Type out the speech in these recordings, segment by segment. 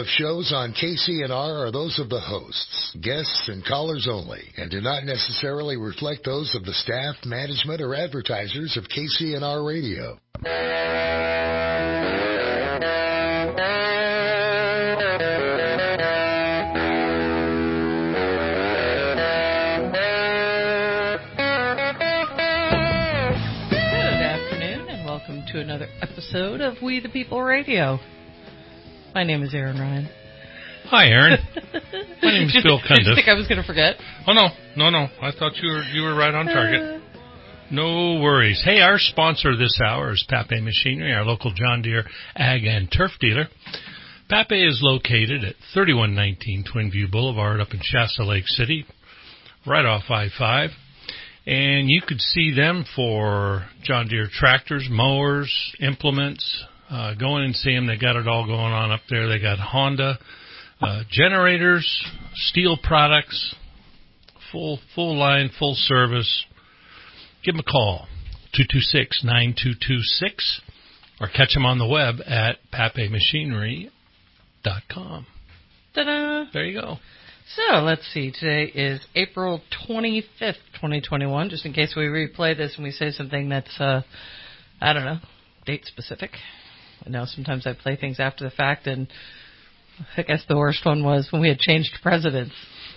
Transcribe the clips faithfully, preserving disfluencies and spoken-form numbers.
of shows on K C N R are those of the hosts, guests, and callers only, and do not necessarily reflect those of the staff, management, or advertisers of K C N R Radio. To another episode of We the People Radio. My name is Aaron Ryan. Hi, Aaron. My name is Bill Cundiff. Did you think I was going to forget? Oh, no. No, no. I thought you were you were right on target. No worries. Hey, our sponsor this hour is Pape Machinery, our local John Deere ag and turf dealer. Pape is located at thirty-one nineteen Twin View Boulevard up in Shasta Lake City, right off I five. And you could see them for John Deere tractors, mowers, implements. Uh, go in and see them. They got it all going on up there. They got Honda, uh, generators, steel products, full full line, full service. Give them a call, two two six, nine two two six, or catch them on the web at pape machinery dot com. Ta-da! There you go. So, let's see. Today is April twenty-fifth, twenty twenty-one, just in case we replay this and we say something that's, uh, I don't know, date specific. I know sometimes I play things after the fact, and I guess the worst one was when we had changed presidents.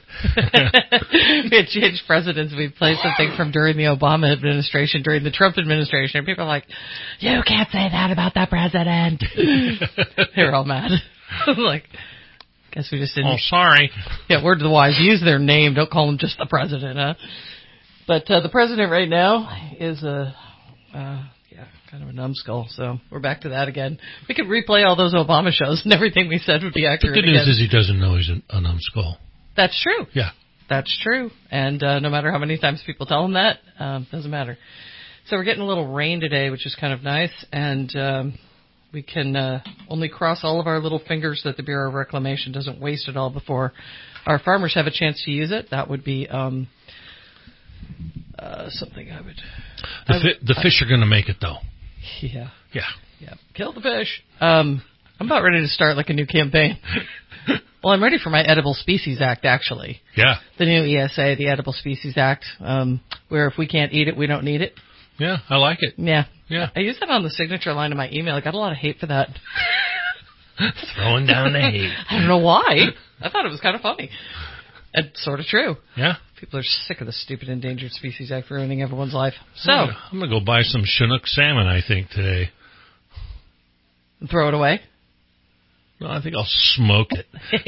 we had changed presidents. We played something from during the Obama administration, during the Trump administration, and people are like, you can't say that about that president. They were all mad. like... Guess we just didn't. Oh, sorry. Yeah, word to the wise. Use their name. Don't call them just the president, huh? But uh, the president right now is a, uh, yeah, kind of a numbskull. So we're back to that again. We could replay all those Obama shows and everything we said would be accurate. The good news again. is he doesn't know he's a, a numbskull. That's true. Yeah. That's true. And uh, no matter how many times people tell him that, um, doesn't matter. So we're getting a little rain today, which is kind of nice. And... Um, We can uh, only cross all of our little fingers that the Bureau of Reclamation doesn't waste it all before our farmers have a chance to use it. That would be um, uh, something I would... The, I fi- would, the fish I, are going to make it, though. Yeah. Yeah. Yeah. Kill the fish. Um, I'm about ready to start like a new campaign. Well, I'm ready for my Edible Species Act, actually. Yeah. The new E S A, the Edible Species Act, um, where if we can't eat it, we don't need it. Yeah, I like it. Yeah. Yeah. I used that on the signature line of my email. I got a lot of hate for that. Throwing down the hate. I don't know why. I thought it was kind of funny. It's sort of true. Yeah. People are sick of the stupid Endangered Species Act ruining everyone's life. So I'm gonna, I'm gonna go buy some Chinook salmon, I think, today. And throw it away? No, I think I'll smoke it.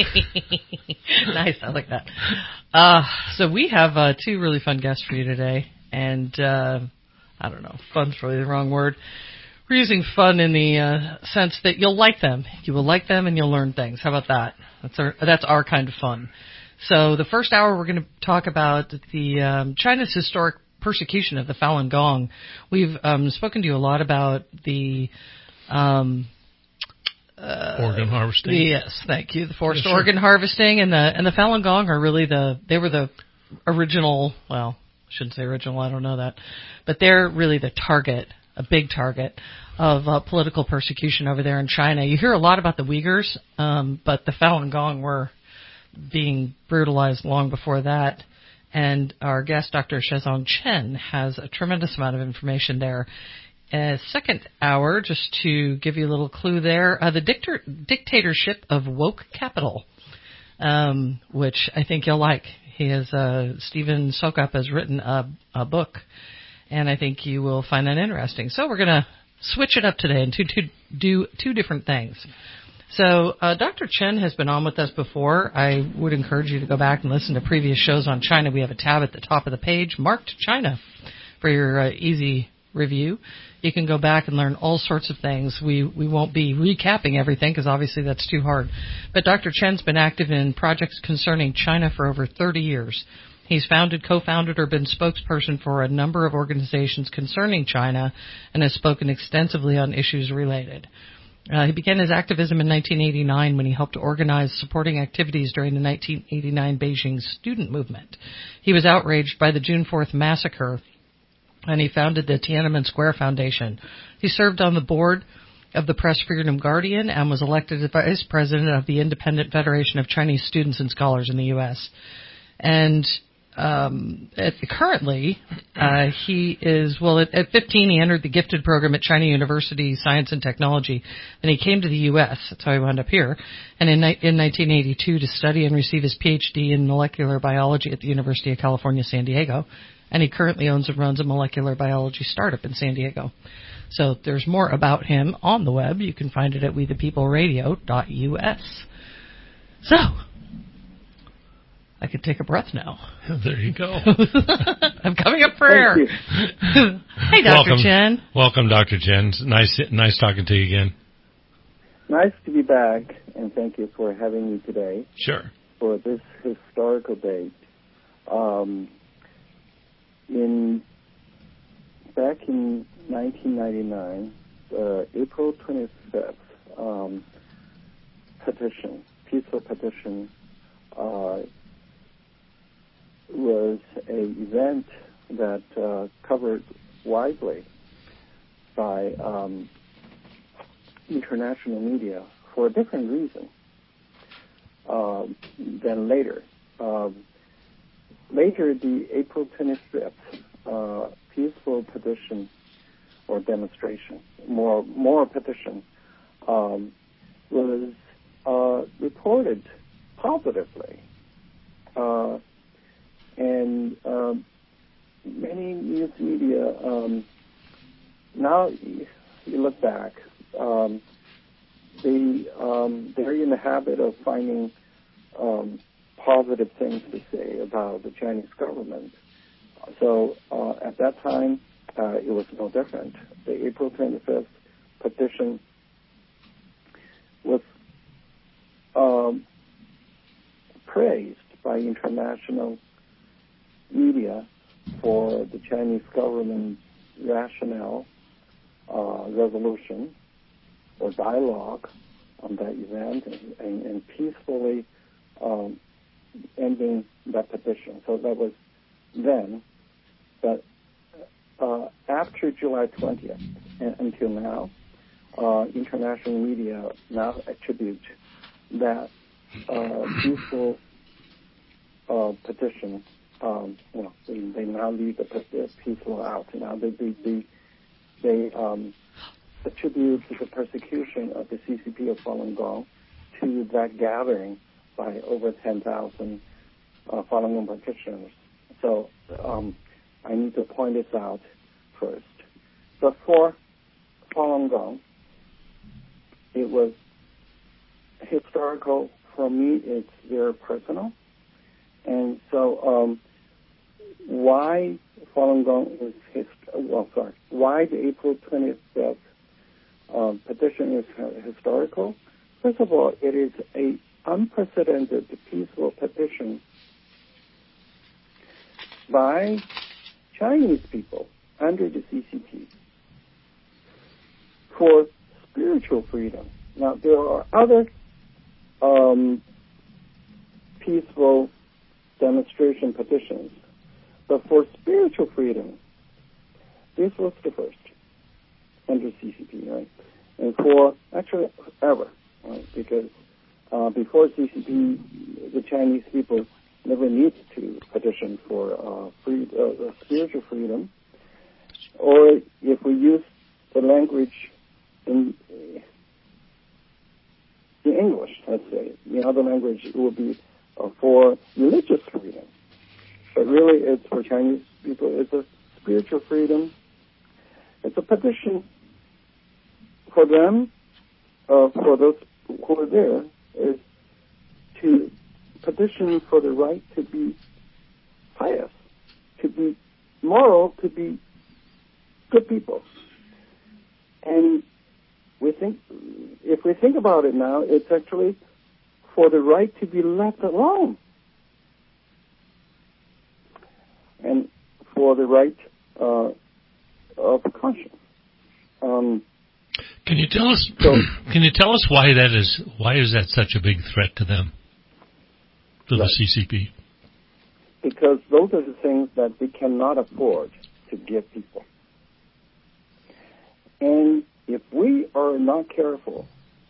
Nice. I like that. Uh, so we have uh, two really fun guests for you today. And... Uh, I don't know, fun's probably the wrong word. We're using fun in the uh, sense that you'll like them. You will like them and you'll learn things. How about that? That's our, that's our kind of fun. So the first hour we're going to talk about the um, China's historic persecution of the Falun Gong. We've um, spoken to you a lot about the... Um, uh, organ harvesting. Yes, thank you. The forced yeah, sure. organ harvesting and the and the Falun Gong are really the... They were the original... Well... shouldn't say original, I don't know that. But they're really the target, a big target, of uh, political persecution over there in China. You hear a lot about the Uyghurs, um, but the Falun Gong were being brutalized long before that. And our guest, Doctor Shizong Chen, has a tremendous amount of information there. Uh, second hour, just to give you a little clue there, uh, the dictator- dictatorship of woke capital, um, which I think you'll like. He has, uh, Stephen Sokop has written a, a book, and I think you will find that interesting. So we're going to switch it up today and to, to do two different things. So uh, Doctor Chen has been on with us before. I would encourage you to go back and listen to previous shows on China. We have a tab at the top of the page marked China for your uh, easy review. You can go back and learn all sorts of things. We we won't be recapping everything because obviously that's too hard. But Doctor Chen's been active in projects concerning China for over thirty years. He's founded, co-founded, or been spokesperson for a number of organizations concerning China and has spoken extensively on issues related. Uh, he began his activism in nineteen eighty-nine when he helped organize supporting activities during the nineteen eighty-nine Beijing student movement. He was outraged by the June fourth massacre, and he founded the Tiananmen Square Foundation. He served on the board of the Press Freedom Guardian and was elected as vice president of the Independent Federation of Chinese Students and Scholars in the U S And um, at, currently, uh, he is, well, at, at fifteen, he entered the gifted program at China University Science and Technology. Then he came to the U S That's how he wound up here. And in, in nineteen eighty-two to study and receive his P H D in molecular biology at the University of California, San Diego. And he currently owns and runs a molecular biology startup in San Diego. So there's more about him on the web. You can find it at we the people radio dot U S. So, I could take a breath now. There you go. I'm coming up for air. Hey, Doctor Welcome. Chen. Welcome, Doctor Chen. Nice, nice talking to you again. Nice to be back, and thank you for having me today. Sure. For this historical date. Um, in back in nineteen ninety-nine, uh, April twenty-fifth um, petition, peaceful petition, uh, was an event that uh, covered widely by um, international media for a different reason uh, than later. Um, later, the April twenty-fifth uh, peaceful petition or demonstration, more more petition, um, was uh, reported positively. Uh, and um, many news media, um, now you look back, um, they, um, they're in the habit of finding um, positive things to say about the Chinese government. So uh, at that time, uh, it was no different. The April twenty-fifth petition was um, praised by international media for the Chinese government's rationale, uh, resolution, or dialogue on that event, and, and, and peacefully um, ending that petition. So that was then. But uh, after July twentieth and until now, uh, international media now attribute that uh, peaceful uh, petition. Um, well, they, they now leave the, the peaceful out. Now they they they, they um, attribute the persecution of the C C P of Falun Gong to that gathering by over ten thousand uh, Falun Gong practitioners. So um, I need to point this out first. But for Falun Gong, it was historical. For me, it's very personal. And so um, why Falun Gong is, hist- well, sorry, why the April twenty-fifth um, petition is historical? First of all, it is a unprecedented peaceful petition by Chinese people under the C C P for spiritual freedom. Now, there are other um, peaceful demonstration petitions, but for spiritual freedom, this was the first under C C P, right? And for, actually, ever, right? Because uh, before C C P, the Chinese people never needed to petition for uh, free, uh, spiritual freedom. Or if we use the language in, in English, let's say, in other language, it would be uh, for religious freedom. But really, it's for Chinese people, it's a spiritual freedom. It's a petition for them, uh, for those who are there, is to petition for the right to be pious, to be moral, to be good people. And we think, if we think about it now, it's actually for the right to be left alone, and for the right uh, of conscience. Um, can you tell us? So, can you tell us why that is? Why is that such a big threat to them, to right. the C C P? Because those are the things that we cannot afford to give people. And if we are not careful,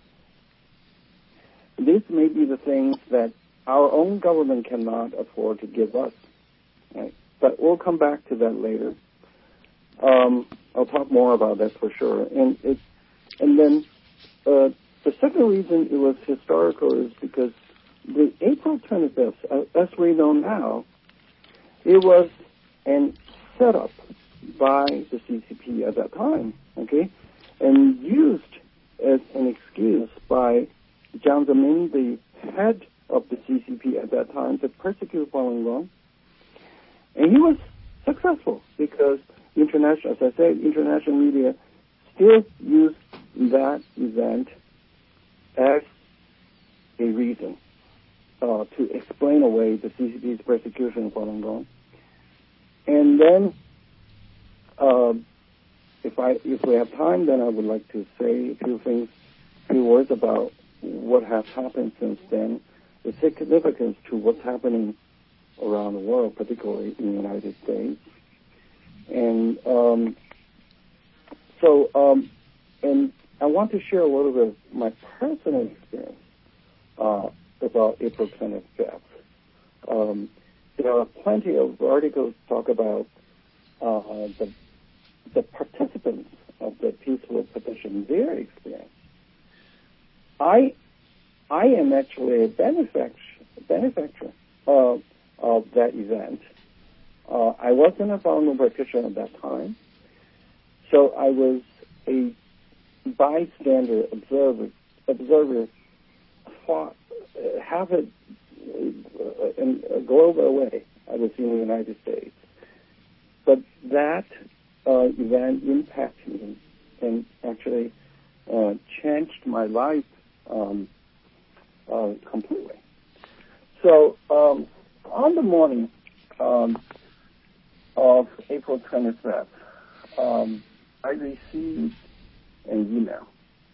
this may be the things that our own government cannot afford to give us. Right? But we'll come back to that later. Um, I'll talk more about that for sure. And it, and then uh, the second reason it was historical is because the April twenty-fifth, uh, as we know now, it was an setup by the C C P at that time, okay, and used as an excuse by Jiang Zemin, the head of the C C P at that time, to persecute Falun Gong. And he was successful because international, as I said, international media still used that event as a reason uh, to explain away the C C P's persecution of Falun Gong. And then, uh, if I if we have time, then I would like to say a few things, a few words about what has happened since then, the significance to what's happening around the world, particularly in the United States. And um, so, um, and I want to share a little bit of my personal experience uh, about April twenty-fifth. Um, there are plenty of articles talk about uh, the the participants of the peaceful petition, their experience. I I am actually a benefactor, benefactor of, of that event. Uh, I wasn't a Falun Gong practitioner at that time, so I was a bystander, observer, observer, far, uh, half a, uh, in a globe away. I was in the United States, but that uh, event impacted me and actually uh, changed my life um, uh, completely. So um, on the morning um, of April twenty-fifth, um, I received an email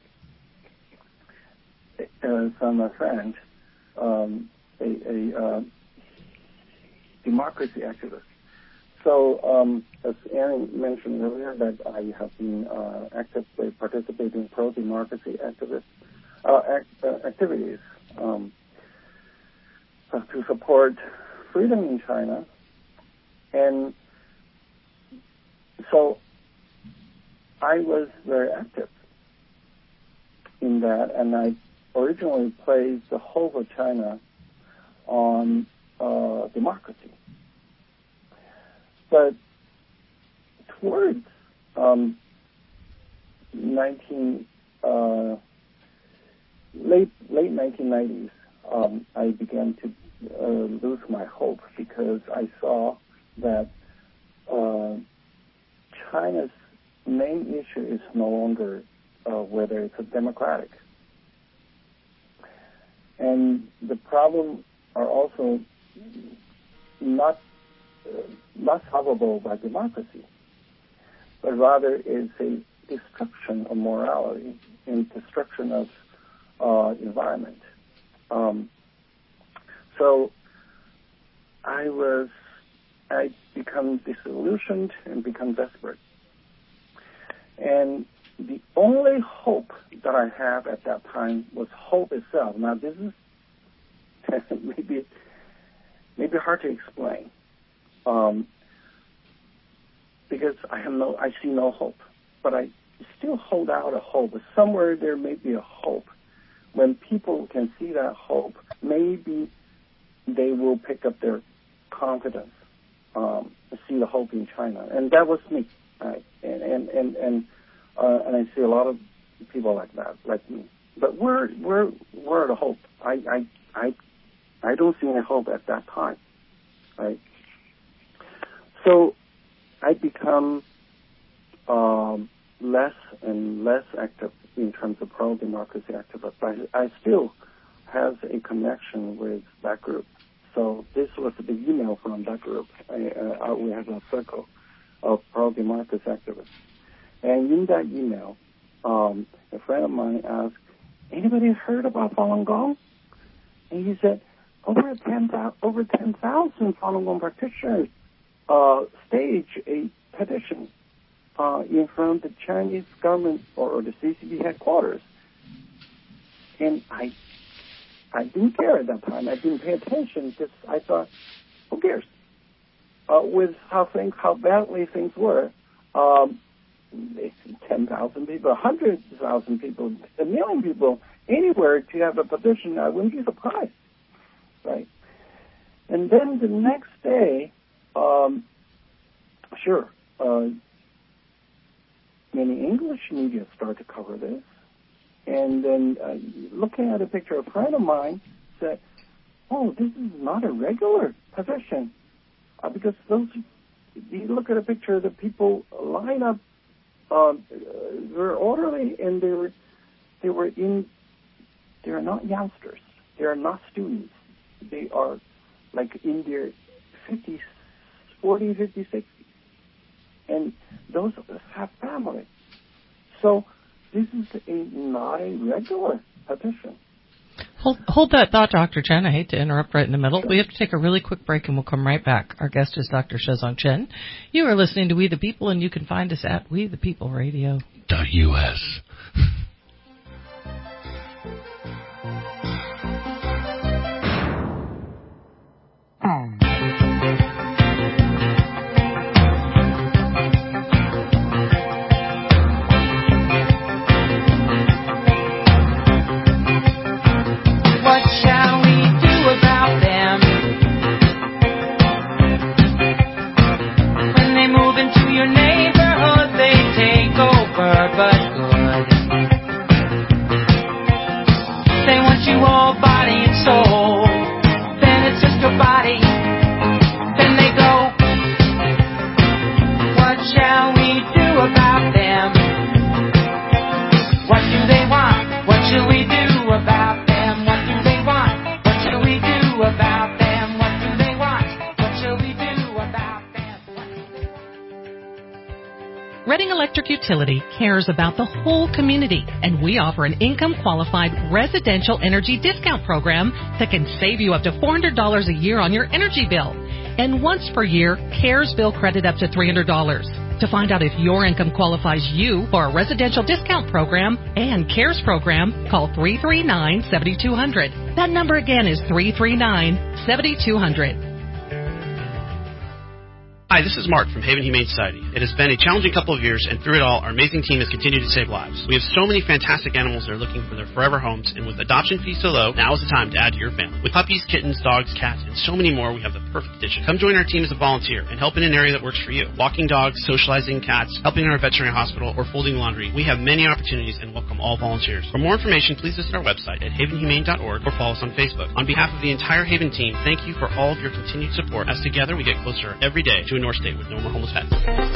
uh, from a friend, um, a, a uh, democracy activist. So, um, as Aaron mentioned earlier, that I have been uh, actively participating in pro-democracy activist uh, act, uh, activities um, uh, to support freedom in China, and so I was very active in that, and I originally placed the whole of China on uh, democracy. But towards um, nineteen uh, late late nineteen nineties, um, I began to uh, lose my hope because I saw that uh, China's main issue is no longer uh, whether it's a democratic, and the problem are also not uh, not solvable by democracy, but rather is a destruction of morality and destruction of uh, environment. Um, so I was I become disillusioned and become desperate. And the only hope that I have at that time was hope itself. Now, this is maybe maybe hard to explain, um, because I have no, I see no hope. But I still hold out a hope. Somewhere there may be a hope. When people can see that hope, maybe they will pick up their confidence, um, see the hope in China, and that was me. Right? And and and and, uh, and I see a lot of people like that, like me. But where where where the hope? I I I I don't see any hope at that time, right? So I become um, less and less active in terms of pro-democracy activists. But I still have a connection with that group. So this was the email from that group. I, uh, we have a circle of pro-democracy activists. And in that email, um, a friend of mine asked, anybody heard about Falun Gong? And he said, over ten thousand over Falun Gong practitioners uh, stage a petition uh, in front of the Chinese government or, or the C C P headquarters. And I I didn't care at that time. I didn't pay attention because I thought, who cares? Uh, with how things, how badly things were, um, ten thousand people, one hundred thousand people, a million people, anywhere to have a petition, I wouldn't be surprised, right? And then the next day, um, sure, uh, many English media start to cover this. And then uh, looking at a picture, a friend of mine said, oh, this is not a regular petition. Uh, because those, you look at a picture, the people line up, um, they're orderly, and they were, they were in, they are not youngsters. They are not students. They are like in their fifties, forty, fifty, sixty. And those have family. So this is a, not a regular petition. Hold, hold that thought, Doctor Chen. I hate to interrupt right in the middle. We have to take a really quick break, and we'll come right back. Our guest is Doctor Shizong Chen. You are listening to We the People, and you can find us at We the People Radio. U S Reading Electric Utility cares about the whole community, and we offer an income-qualified residential energy discount program that can save you up to four hundred dollars a year on your energy bill. And once per year, CARES bill credit up to three hundred dollars. To find out if your income qualifies you for a residential discount program and CARES program, call three three nine, seven two zero zero. That number again is three three nine, seven two zero zero. Hi, this is Mark from Haven Humane Society. It has been a challenging couple of years, and through it all, our amazing team has continued to save lives. We have so many fantastic animals that are looking for their forever homes, and with adoption fees so low, now is the time to add to your family. With puppies, kittens, dogs, cats, and so many more, we have the perfect addition. Come join our team as a volunteer and help in an area that works for you. Walking dogs, socializing cats, helping in our veterinary hospital, or folding laundry. We have many opportunities and welcome all volunteers. For more information, please visit our website at haven humane dot org or follow us on Facebook. On behalf of the entire Haven team, thank you for all of your continued support, as together we get closer every day to a North State with no more homeless pets.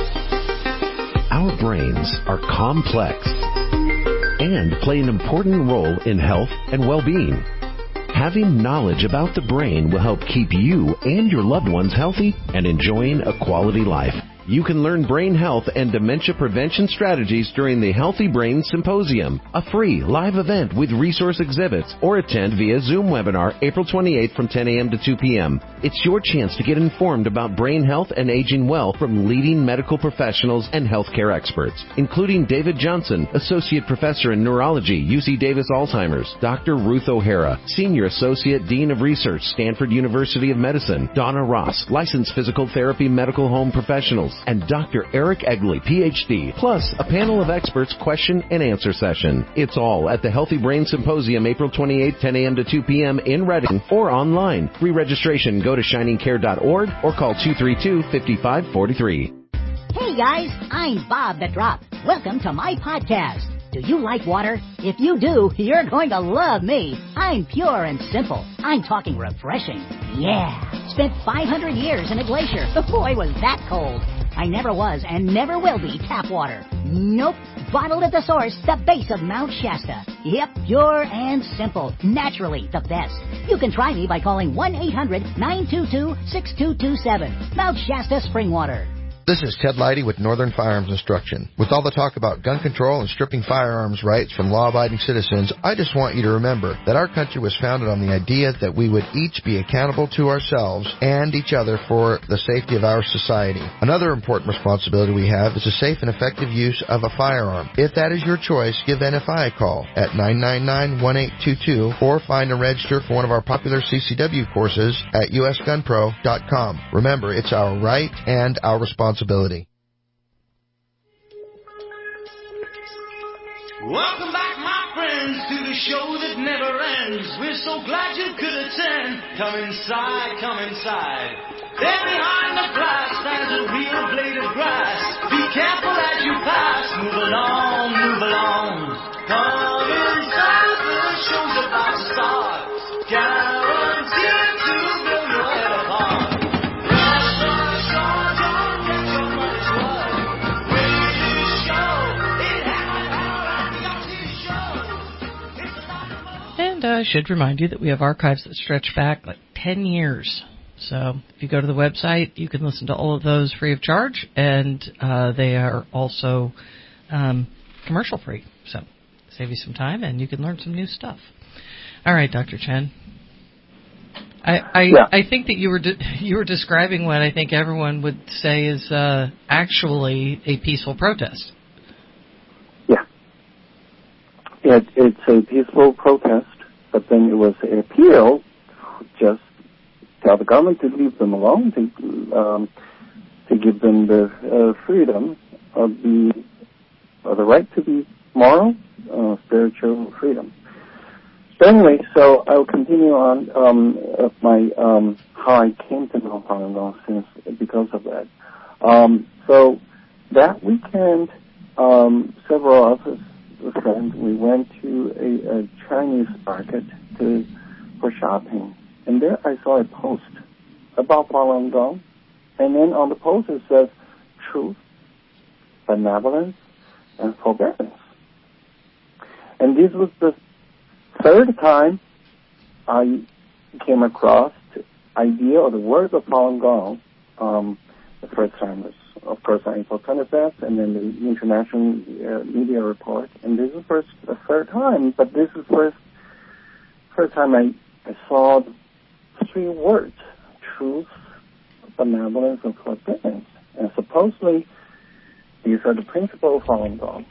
Our brains are complex and play an important role in health and well-being. Having knowledge about the brain will help keep you and your loved ones healthy and enjoying a quality life. You can learn brain health and dementia prevention strategies during the Healthy Brain Symposium, a free live event with resource exhibits, or attend via Zoom webinar April twenty-eighth from ten a.m. to two p.m. It's your chance to get informed about brain health and aging well from leading medical professionals and healthcare experts, including David Johnson, Associate Professor in Neurology, U C Davis Alzheimer's, Doctor Ruth O'Hara, Senior Associate Dean of Research, Stanford University of Medicine, Donna Ross, Licensed Physical Therapy Medical Home Professionals, and Doctor Eric Egley, P H D, plus a panel of experts question and answer session. It's all at the Healthy Brain Symposium, April twenty-eighth, ten a.m. to two p.m. in Reading or online. Free registration. Go to shining care dot org or call two three two, five five four three. Hey guys, I'm Bob the Drop. Welcome to my podcast. Do you like water? If you do, you're going to love me. I'm pure and simple. I'm talking refreshing. Yeah. Spent five hundred years in a glacier. Boy, was that cold. I never was and never will be tap water. Nope. Bottled at the source, the base of Mount Shasta. Yep, pure and simple. Naturally the best. You can try me by calling one eight hundred, nine two two, six two two seven. Mount Shasta Spring Water. This is Ted Leidy with Northern Firearms Instruction. With all the talk about gun control and stripping firearms rights from law-abiding citizens, I just want you to remember that our country was founded on the idea that we would each be accountable to ourselves and each other for the safety of our society. Another important responsibility we have is the safe and effective use of a firearm. If that is your choice, give N F I a call at nine nine nine, one eight two two or find and register for one of our popular C C W courses at U S gun pro dot com. Remember, it's our right and our responsibility. Welcome back, my friends, to the show that never ends. We're so glad you could attend. Come inside, come inside. There behind the glass stands a real blade of grass. Be careful as you pass. Move along, move along. Come inside, the show's about to start. Guaranteed to blow your head apart. And I should remind you that we have archives that stretch back like ten years. So if you go to the website, you can listen to all of those free of charge, and uh, they are also um, commercial free. So save you some time, and you can learn some new stuff. All right, Doctor Chen. I I, yeah. I think that you were de- you were describing what I think everyone would say is uh, actually a peaceful protest. Yeah. It, it's a peaceful protest, but then it was an appeal just tell the government to leave them alone, to um, to give them the uh, freedom of the of the right to be moral, uh, spiritual freedom. But anyway, so I'll continue on um, of my um, how I came to know Falun Gong since because of that. Um, so that weekend, um, several of us friends, we went to a, a Chinese market to for shopping, and there I saw a post about Falun Gong, and then on the post it says truth, benevolence, and forbearance. And this was the third time I came across the idea or the words of Falun Gong. Um, the first time was, of course, on April twenty-fifth, and then the international uh, media report. And this is the first, the third time, but this is the first, first time I, I saw three words: truth, benevolence, and forbearance. And supposedly, these are the principles of Falun Gong.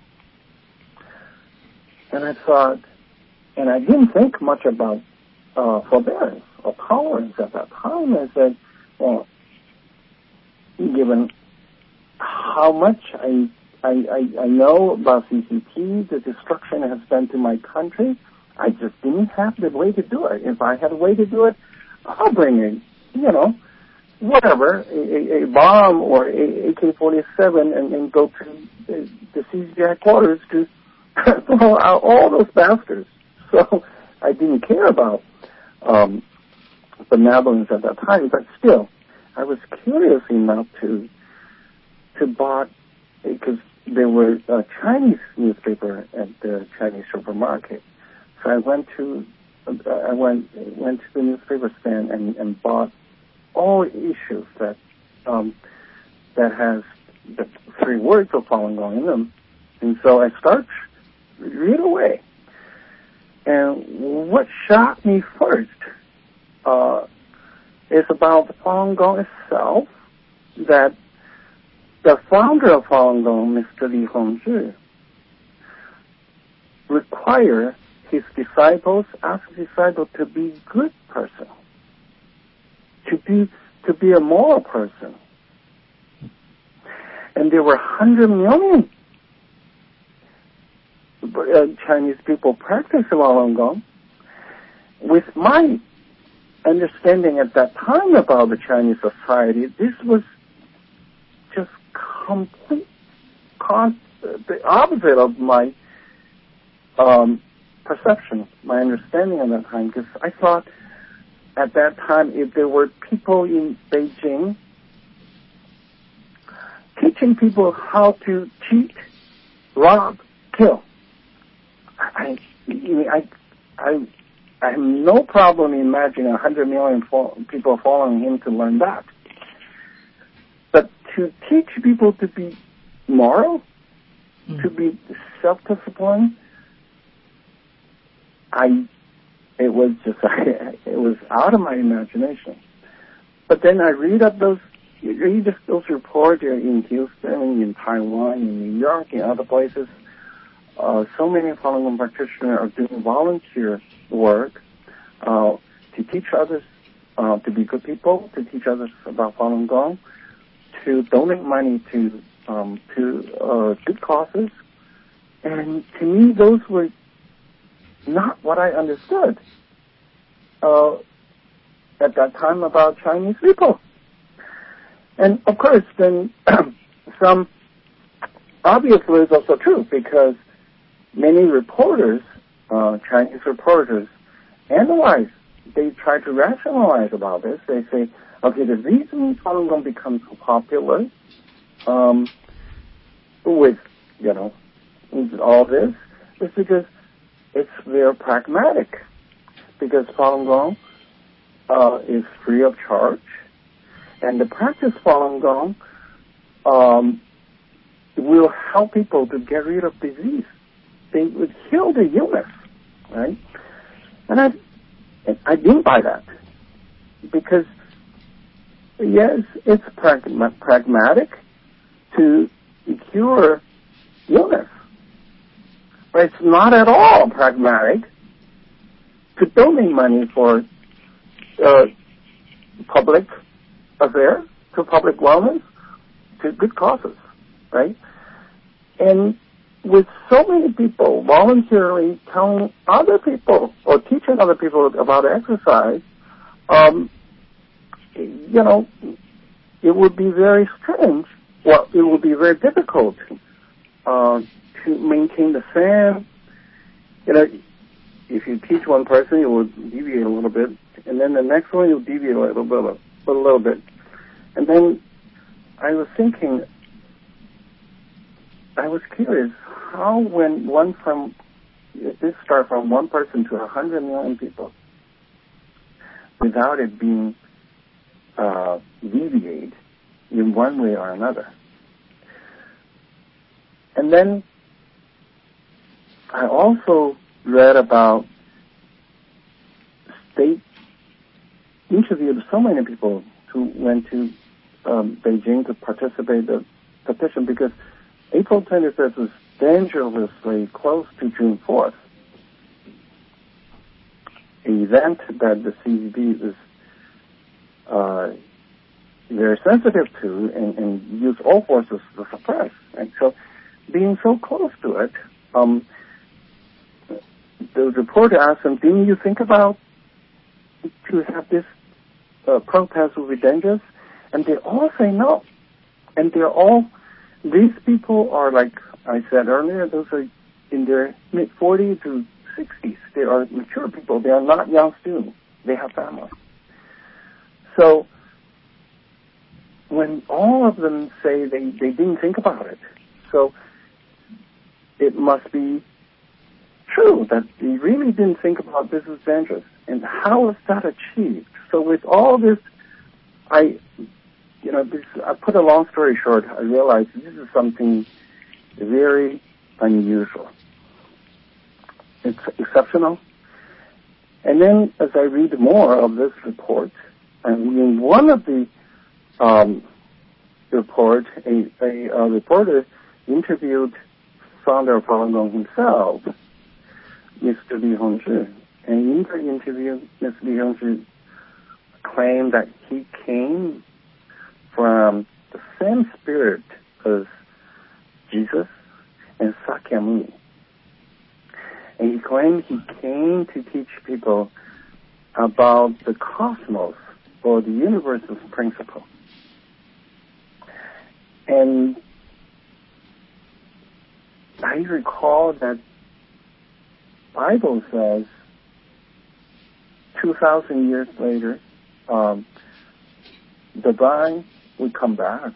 And I thought, and I didn't think much about uh, forbearance or tolerance at that time. I said, well, given how much I, I, I, I know about C C P, the destruction it has done to my country, I just didn't have the way to do it. If I had a way to do it, I'll bring in, you know, whatever, a, a bomb or a A K forty-seven and, and go to the, the C C P headquarters to throw out all those bastards. So I didn't care about um, benevolence at that time, but still, I was curious enough to to buy, because there were a Chinese newspaper at the Chinese supermarket. So I went to uh, I went went to the newspaper stand and, and bought all issues that um, that has the three words of Falun Gong in them, and so I started right away. And what shocked me first uh, is about the Falun Gong itself, that the founder of Falun Gong, Mister Li Hongzhi, required his disciples, asked his disciples to be a good person, to be to be a moral person. And there were one hundred million uh, Chinese people practicing Falun Gong. With my understanding at that time about the Chinese society, this was just complete, con- the opposite of my um, perception, my understanding at that time, because I thought at that time if there were people in Beijing teaching people how to cheat, rob, kill, I, I, I, I have no problem imagining a hundred million fo- people following him to learn that. But to teach people to be moral, mm. to be self-disciplined, I, it was just, it was out of my imagination. But then I read up those, you read those reports in Houston, in Taiwan, in New York, in other places. Uh, so many Falun Gong practitioners are doing volunteer work uh, to teach others uh, to be good people, to teach others about Falun Gong, to donate money to um, to uh, good causes. And to me, those were not what I understood uh, at that time about Chinese people. And of course, then some, obviously it's also true because many reporters, uh, Chinese reporters, analyze, they try to rationalize about this. They say, okay, the reason Falun Gong becomes so popular um, with, you know, with all this is because it's very pragmatic. Because Falun Gong uh, is free of charge, and the practice Falun Gong um, will help people to get rid of disease. They would heal the illness, right? And I, I didn't buy that because yes, it's pragma- pragmatic to cure illness, but it's not at all pragmatic to donate money for uh, public affairs, to public wellness, to good causes, right? And with so many people voluntarily telling other people or teaching other people about exercise, um, you know, it would be very strange. Well, it would be very difficult uh, to maintain the same. You know, if you teach one person, it will deviate a little bit, and then the next one you'll deviate a little bit, a little bit, and then I was thinking, I was curious how when one from this start from one person to a hundred million people without it being uh, deviate in one way or another. And then I also read about state interviewed so many people who went to um, Beijing to participate in the petition because April twenty-fifth is dangerously close to June fourth, an event that the C C B is uh, very sensitive to and, and use all forces to suppress. And so being so close to it, um, the reporter asked them, didn't you think about to have this uh, protest will be dangerous? And they all say no. And they're all, these people are like I said earlier, those are in their mid-forties to sixties. They are mature people. They are not young students. They have families. So when all of them say they, they didn't think about it, so it must be true that they really didn't think about this is dangerous. And how is that achieved? So with all this, I, you know, this, I put a long story short, I realized this is something very unusual. It's exceptional. And then as I read more of this report, and in one of the um, reports, a, a, a reporter interviewed founder of Falun Gong himself, Mister Li Hongzhi. And in the interview, Mister Li Hongzhi claimed that he came from the same spirit as Jesus and Sakyamuni. And he claimed he came to teach people about the cosmos or the universe's principle. And I recall that Bible says two thousand years later, um, the vine would come back.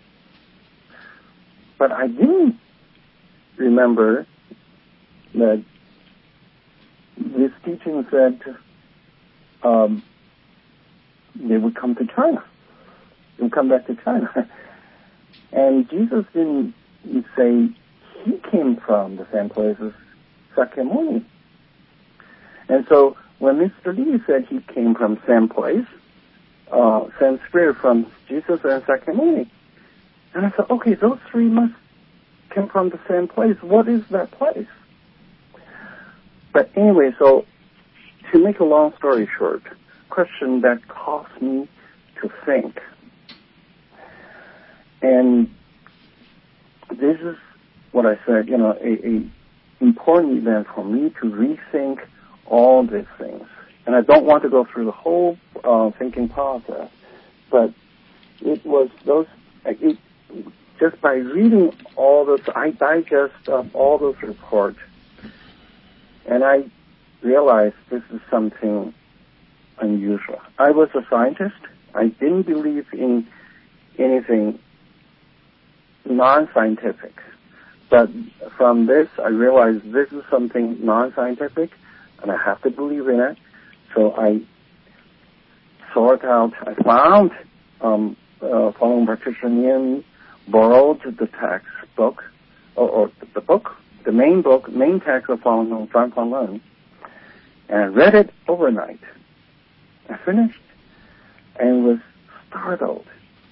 But I didn't remember that this teaching said um, they would come to China. They would come back to China. And Jesus didn't say he came from the same place as Sakyamuni. And so when Mister Lee said he came from the same place, uh, same spirit from Jesus and Sakyamuni, and I thought, okay, those three must come from the same place. What is that place? But anyway, so to make a long story short, question that caused me to think. And this is what I said, you know, a, a important event for me to rethink all these things. And I don't want to go through the whole uh, thinking process, but it was those, it, just by reading all those, I digest uh, all those reports, and I realized this is something unusual. I was a scientist. I didn't believe in anything non-scientific. But from this, I realized this is something non-scientific, and I have to believe in it. So I sought out, I found um, uh, Falun Gong practitioner, borrowed the textbook, or, or the book, the main book, main text of Falun Gong, Zhang Fang Lun, and read it overnight. I finished and was startled.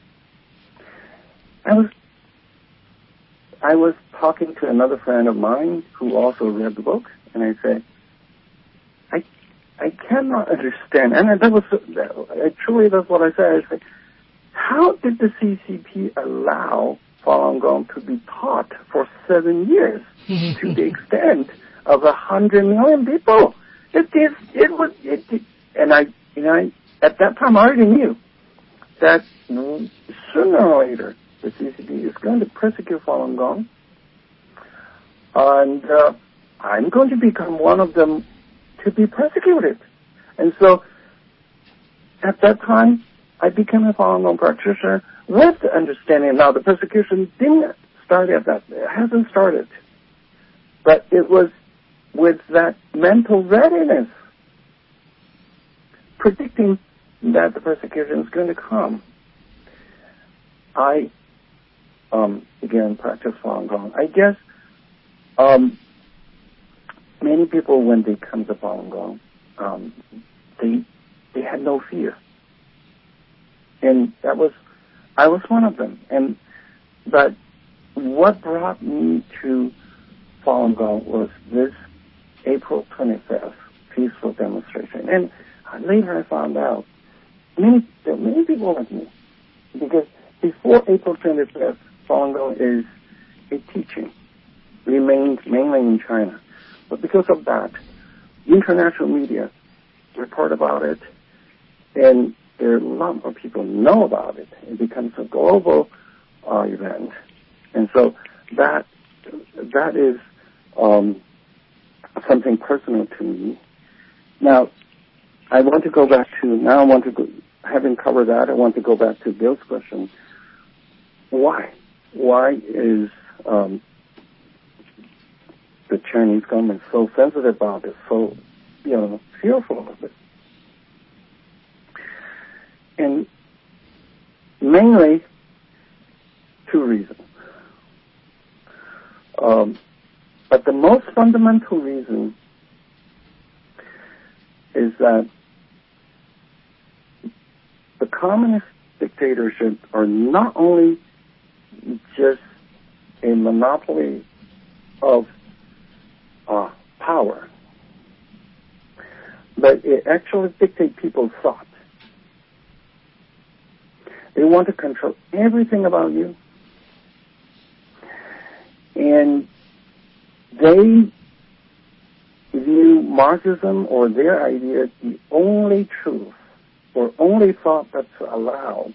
I was I was talking to another friend of mine who also read the book, and I said, I I cannot understand. And that was that, truly that's what I said. I said, how did the C C P allow Falun Gong to be taught for seven years to the extent of a hundred million people? It is. It was. It, it, and I, you know, I, at that time I already knew that sooner or later the C C P is going to persecute Falun Gong, and uh, I'm going to become one of them to be persecuted. And so, at that time, I became a Falun Gong practitioner with the understanding. Now, the persecution didn't start at that; it hasn't started, but it was with that mental readiness, predicting that the persecution is going to come. I um, began practice Falun Gong. I guess um, many people, when they come to Falun Gong, um, they they had no fear, and that was I was one of them. And but what brought me to Falun Gong was this April twenty-fifth peaceful demonstration. And later I found out many there were many people like me, because before April twenty-fifth, Falun Gong is a teaching, remained mainly in China. But because of that, international media report about it, and there are a lot more people know about it. It becomes a global uh, event, and so that that is um, something personal to me. Now, I want to go back to now. I want to go, having covered that, I want to go back to Bill's question. Why? Why is um, the Chinese government so sensitive about it, so, you know, fearful of it? And mainly two reasons. Um, but the most fundamental reason is that the communist dictatorships are not only just a monopoly of uh, power, but it actually dictates people's thoughts. They want to control everything about you, and they view Marxism or their ideas the only truth or only thought that's allowed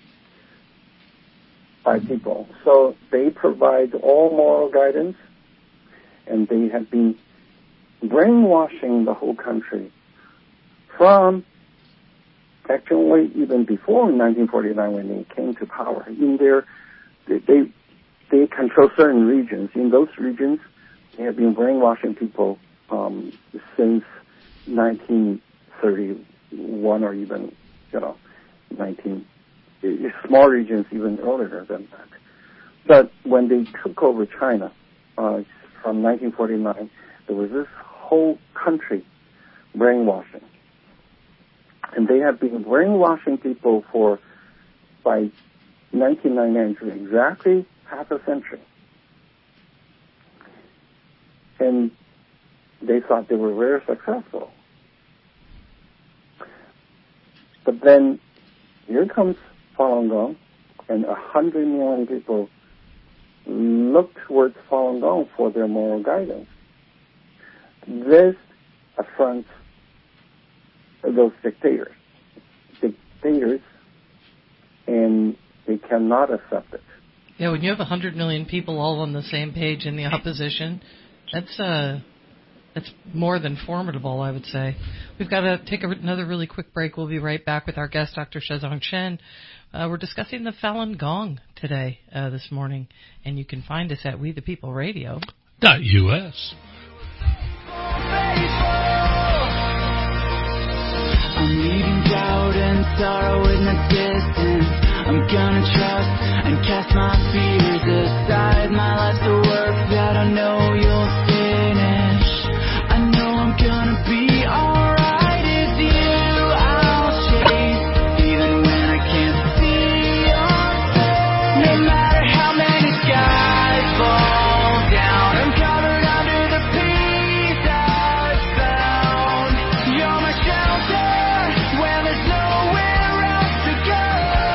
by people. So they provide all moral guidance, and they have been brainwashing the whole country from actually even before nineteen forty-nine when they came to power. In their, they, they, they control certain regions. In those regions, they have been brainwashing people um, since nineteen thirty-one or even, you know, nineteen, small regions even earlier than that. But when they took over China uh, from nineteen forty-nine, there was this whole country brainwashing. And they have been brainwashing people for, by nineteen ninety-nine, exactly half a century. And they thought they were very successful. But then here comes Falun Gong, and a hundred million people look towards Falun Gong for their moral guidance. This affronts those dictators. Dictators, and they cannot accept it. Yeah, when you have a hundred million people all on the same page in the opposition, that's uh, that's more than formidable, I would say. We've got to take a, another really quick break. We'll be right back with our guest, Doctor Shizong Chen. Uh, we're discussing the Falun Gong today, uh, this morning, and you can find us at we the people radio dot U S. I'm leaving doubt and sorrow in the distance. I'm gonna trust and cast my fears aside. My life's a work that I know you'll finish. I know I'm gonna be alright. It's you I'll chase, even when I can't see your face. No matter how many skies fall down, I'm covered under the peace I've found. You're my shelter when there's nowhere else to go.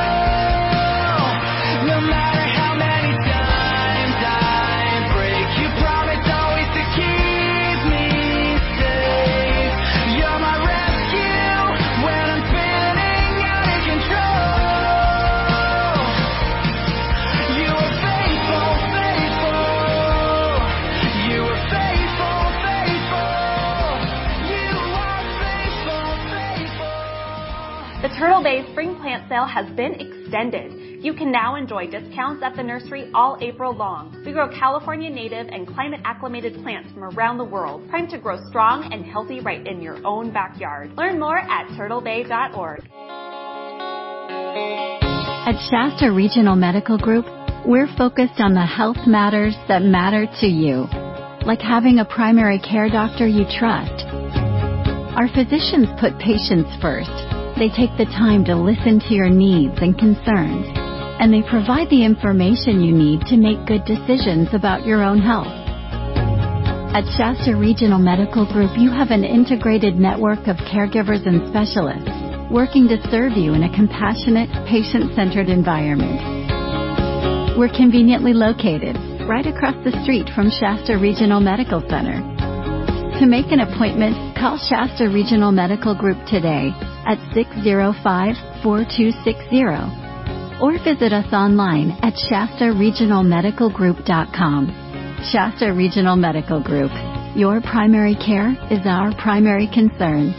No matter how many times I break, you promise always to keep me safe. You're my rescue when I'm spinning out of control. You are faithful, faithful. You are faithful, faithful. You are faithful, faithful. The Turtle Bay Spring Plant Sale has been extended. You can now enjoy discounts at the nursery all April long. We grow California native and climate acclimated plants from around the world, primed to grow strong and healthy right in your own backyard. Learn more at turtle bay dot org. At Shasta Regional Medical Group, we're focused on the health matters that matter to you, like having a primary care doctor you trust. Our physicians put patients first. They take the time to listen to your needs and concerns, and they provide the information you need to make good decisions about your own health. At Shasta Regional Medical Group, you have an integrated network of caregivers and specialists working to serve you in a compassionate, patient-centered environment. We're conveniently located right across the street from Shasta Regional Medical Center. To make an appointment, call Shasta Regional Medical Group today at six zero five, four two six zero or visit us online at shasta regional medical group dot com. Shasta Regional Medical Group. Your primary care is our primary concern.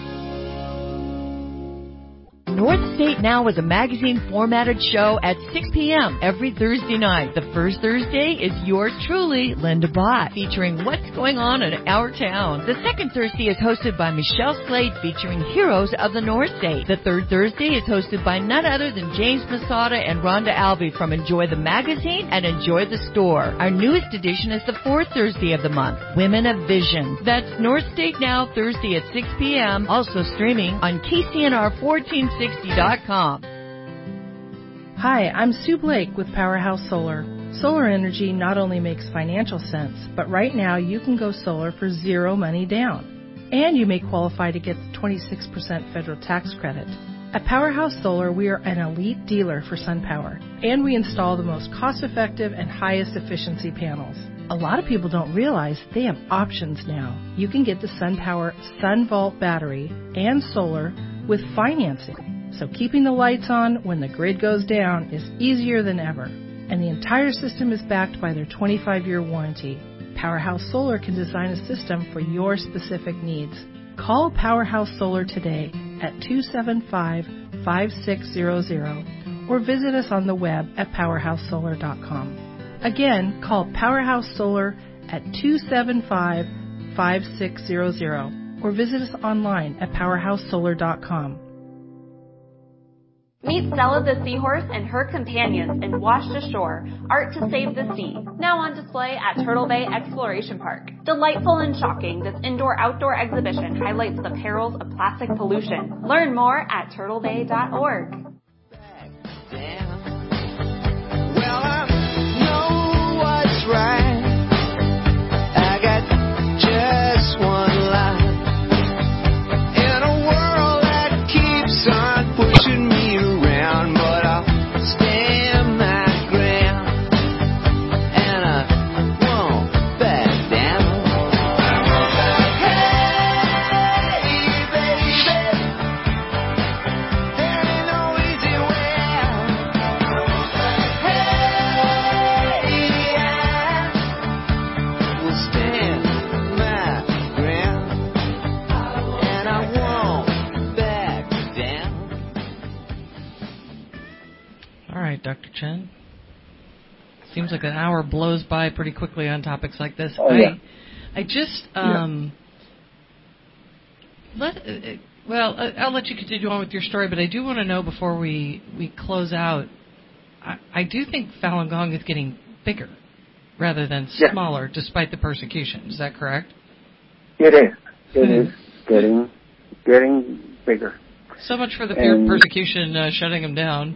North State Now is a magazine-formatted show at six p.m. every Thursday night. The first Thursday is yours truly, Linda Bott, featuring what's going on in our town. The second Thursday is hosted by Michelle Slade, featuring heroes of the North State. The third Thursday is hosted by none other than James Masada and Rhonda Albee from Enjoy the Magazine and Enjoy the Store. Our newest edition is the fourth Thursday of the month, Women of Vision. That's North State Now, Thursday at six p.m., also streaming on K C N R fourteen sixty dot com. Hi, I'm Sue Blake with Powerhouse Solar. Solar energy not only makes financial sense, but right now you can go solar for zero money down. And you may qualify to get the twenty-six percent federal tax credit. At Powerhouse Solar, we are an elite dealer for SunPower, and we install the most cost-effective and highest efficiency panels. A lot of people don't realize they have options now. You can get the SunPower SunVault battery and solar with financing. So keeping the lights on when the grid goes down is easier than ever. And the entire system is backed by their twenty-five year warranty. Powerhouse Solar can design a system for your specific needs. Call Powerhouse Solar today at two seven five, five six zero zero or visit us on the web at powerhouse solar dot com. Again, call Powerhouse Solar at two seven five, five six zero zero or visit us online at powerhouse solar dot com. Meet Meet Stella the Seahorse and her companions in Washed Ashore, Art to Save the Sea, now on display at Turtle Bay Exploration Park. Delightful and shocking, this indoor-outdoor exhibition highlights the perils of plastic pollution. Learn more at turtle bay dot org. Well, I know what's right. I got just one life. In a world that keeps on pushing me around, but I'll stand my ground. And I won't back down. Hey, baby, there ain't no easy way out. All right, Doctor Chen. Seems like an hour blows by pretty quickly on topics like this. Oh, yeah. I, I just, um, yeah. let, uh, well, uh, I'll let you continue on with your story, but I do want to know before we, we close out, I, I do think Falun Gong is getting bigger rather than yeah. smaller, despite the persecution. Is that correct? It is. It is getting getting bigger. So much for the and persecution uh, shutting them down.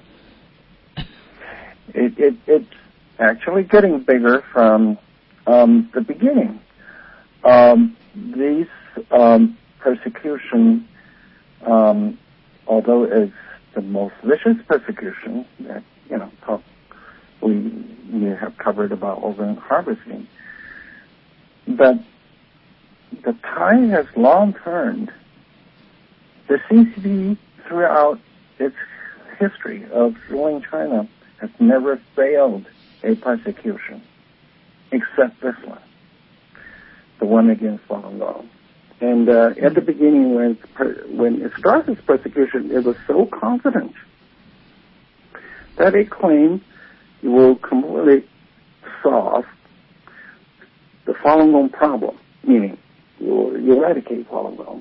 It, it, it's actually getting bigger from um, the beginning. Um, these um, persecution, um, although it's the most vicious persecution that you know talk, we we have covered about organ harvesting, but the tide has long turned. The C C P, throughout its history of ruling China, has never failed a persecution, except this one, the one against Falun Gong. And uh, at the beginning, when per- when it started its persecution, it was so confident that it claimed it will completely solve the Falun Gong problem, meaning you will eradicate Falun Gong.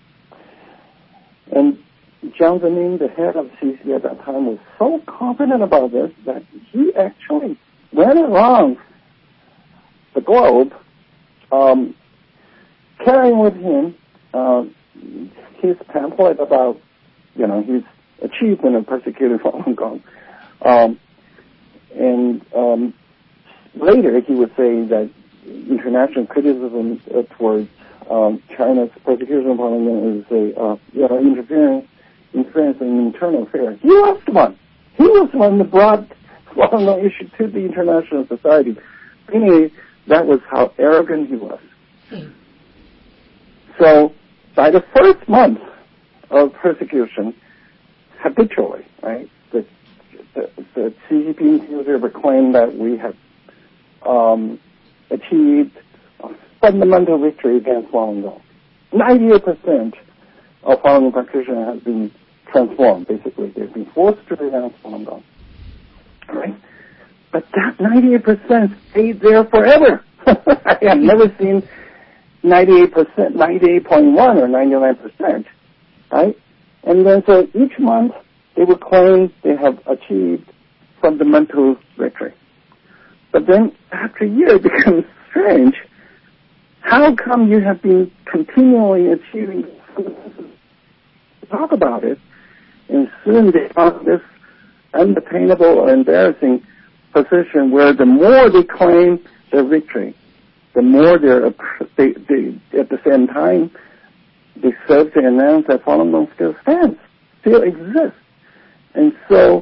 And Jiang Zemin, the head of C C P at that time, was so confident about this that he actually went around the globe um, carrying with him uh, his pamphlet about, you know, his achievement of persecuting Falun Gong. Um, and um, later he would say that international criticism uh, towards um, China's persecution of Falun Gong is a, uh, you know, interference interference in internal affairs. He was the one. He was the one that brought Falun Gong issue to the international society. Anyway, that was how arrogant he was. Hmm. So, by the first month of persecution, habitually, right, the, the, the C C P newspaper claimed that we have um, achieved a fundamental victory against Falun Gong. ninety-eight percent of Falun Gong practitioners have been transformed, basically. They've been forced to renounce Falun Gong. Right? But that ninety-eight percent stayed there forever. I have never seen ninety-eight percent, ninety-eight point one or ninety-nine percent. Right? And then so each month they would claim they have achieved fundamental victory. But then after a year it becomes strange. How come you have been continually achieving fundamental? Talk about it, and soon they found this unattainable or embarrassing position where the more they claim their victory, the more they're, they, they, at the same time, they serve to announce that Falun Gong still stands, still exists. And so,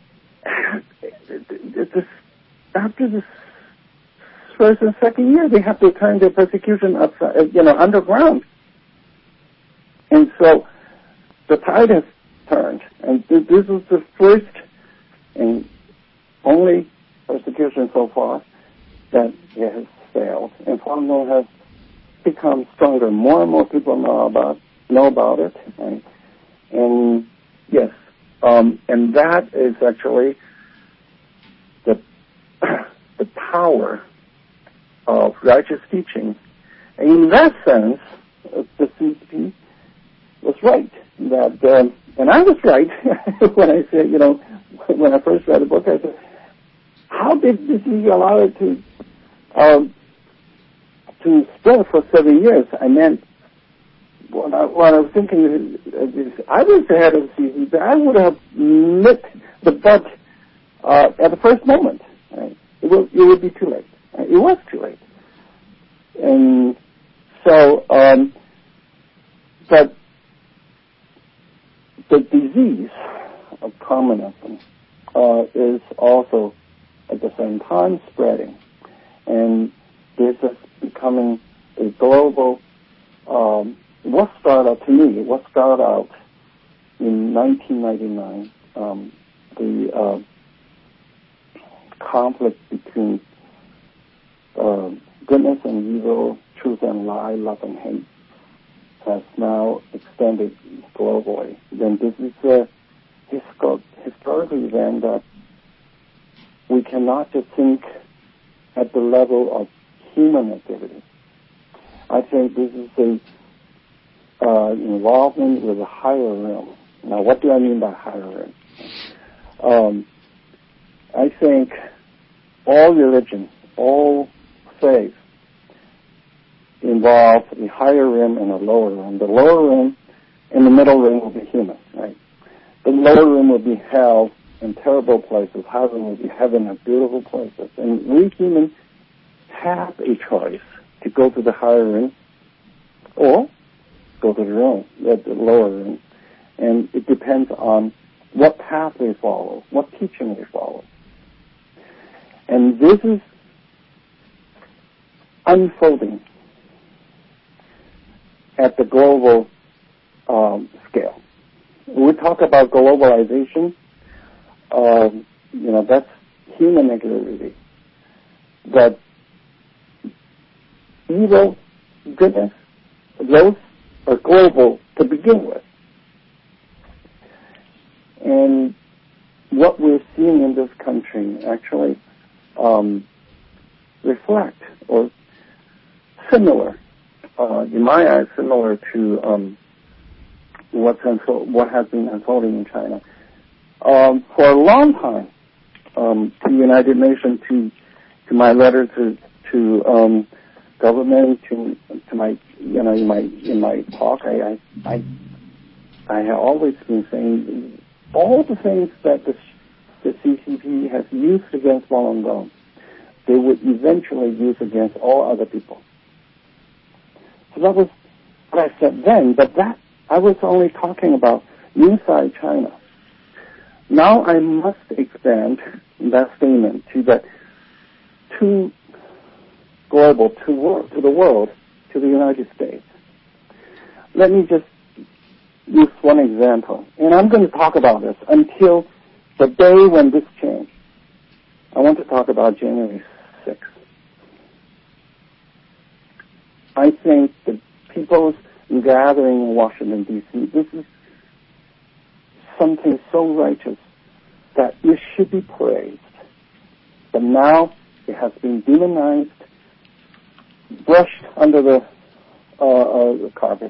this, after this first and second year, they have to turn their persecution upside, you know, underground. And so, the tide has turned, and this is the first and only persecution so far that it has failed. And Falun Gong has become stronger. More and more people know about know about it, right? And yes, um, and that is actually the the power of righteous teaching. And in that sense, the C C P was right. That um, and I was right when I said, you know, when I first read the book, I said, how did this allow it to um, to spread for seven years? I meant, what I, what I was thinking is, I was the head of the C C P, I would have nipped the bud uh, at the first moment. Right? It would it would be too late. Right? It was too late, and so, um, but the disease of communism uh, is also at the same time spreading, and this is becoming a global. Um, what started out to me? What started out in nineteen ninety-nine? Um, the uh, conflict between uh, goodness and evil, truth and lie, love and hate, has now extended globally. Then this is a histor- historical event that we cannot just think at the level of human activity. I think this is a uh, involvement with a higher realm. Now, what do I mean by higher realm? Um, I think all religion, all faith involve a higher realm and a lower realm. The lower realm and the middle realm will be human, right? The lower realm will be hell and terrible places. Heaven will be heaven and beautiful places. And we humans have a choice to go to the higher realm or go to the realm, the lower realm. And it depends on what path they follow, what teaching they follow. And this is unfolding at the global um, scale. We talk about globalization. Um, you know, that's human activity. But evil, goodness, those are global to begin with. And what we're seeing in this country actually um, reflect or similar, uh, in my eyes, similar to um, what's unfold, what has been unfolding in China. Um, for a long time, um, to the United Nations, to to my letter to to um, government, to to my you know in my in my talk, I I I, I have always been saying all the things that the the C C P has used against Falun Gong, they would eventually use against all other people. So that was what I said then, but that I was only talking about inside China. Now I must expand that statement to the to global, to world, to the world, to the United States. Let me just use one example, and I'm going to talk about this until the day when this changed. I want to talk about January sixth. I think the people's gathering in Washington, D C, this is something so righteous that it should be praised. But now it has been demonized, brushed under the, uh, uh, the carpet.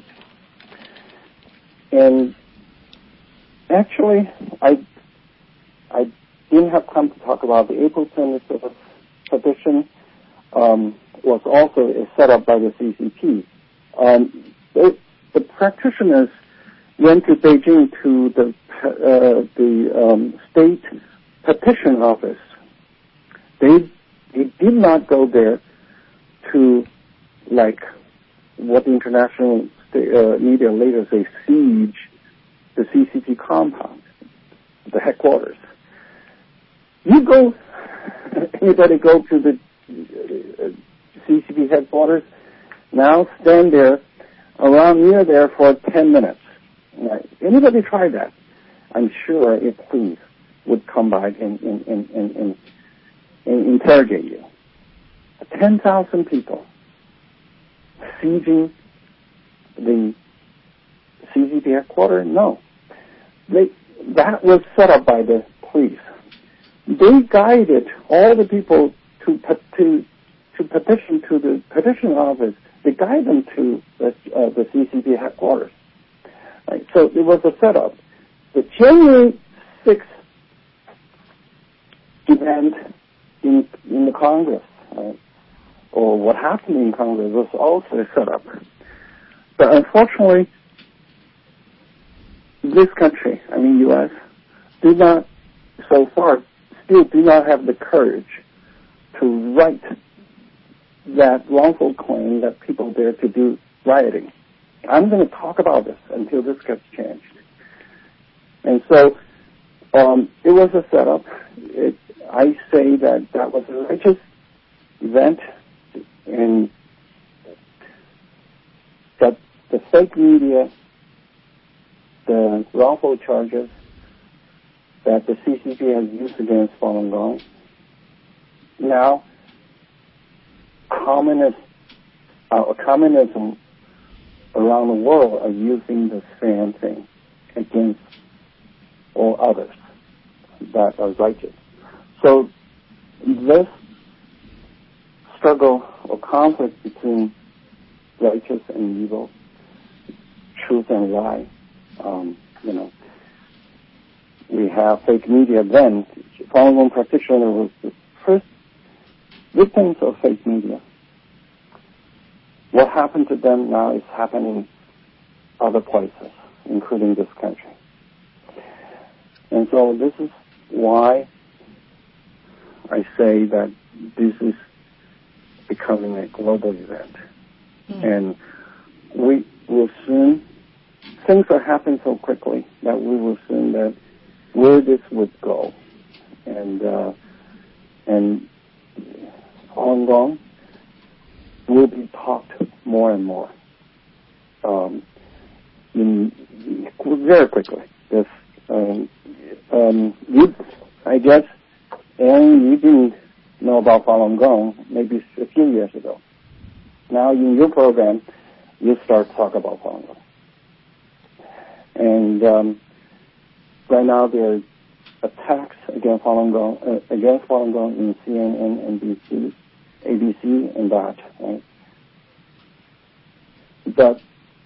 And actually, I I didn't have time to talk about the April twenty-fifth petition. Um, was also set up by the C C P. Um, they, the practitioners went to Beijing to the uh, the um, state petition office. They they did not go there to, like what the international uh, media later say, siege the C C P compound, the headquarters. You go, anybody go to the uh, C C P headquarters, now stand there, around near there for ten minutes. Right. Anybody try that? I'm sure a police would come by and, and, and, and, and, and interrogate you. ten thousand people sieging the C C P headquarters? No. They, that was set up by the police. They guided all the people to to to petition to the petition office. They guide them to the, uh, the C C P headquarters. Right? So it was a setup. The January sixth event in in the Congress, right, or what happened in Congress, was also a setup. But unfortunately, this country, I mean U S, did not, so far, still do not have the courage to write that wrongful claim that people dare to do rioting. I'm going to talk about this until this gets changed. And so um, it was a setup. It, I say that that was a righteous event, and that the fake media, the wrongful charges that the C C P has used against Falun Gong, now communist, uh, communism around the world are using the same thing against all others that are righteous. So this struggle or conflict between righteous and evil, truth and lie, um, you know, we have fake media then. Falun Gong practitioner was the first victims of fake media. What happened to them now is happening other places, including this country. And so this is why I say that this is becoming a global event. Mm. And we will soon, things are happening so quickly that we will soon that where this would go. And, uh, and Falun Gong will be taught more and more. Um, in, very quickly. This, um, um, you, I guess, and you didn't know about Falun Gong maybe a few years ago. Now in your program, you start to talk about Falun Gong. And um, right now there are attacks against Falun Gong, uh, against Falun Gong in C N N, N B C, A B C, and that. Right? But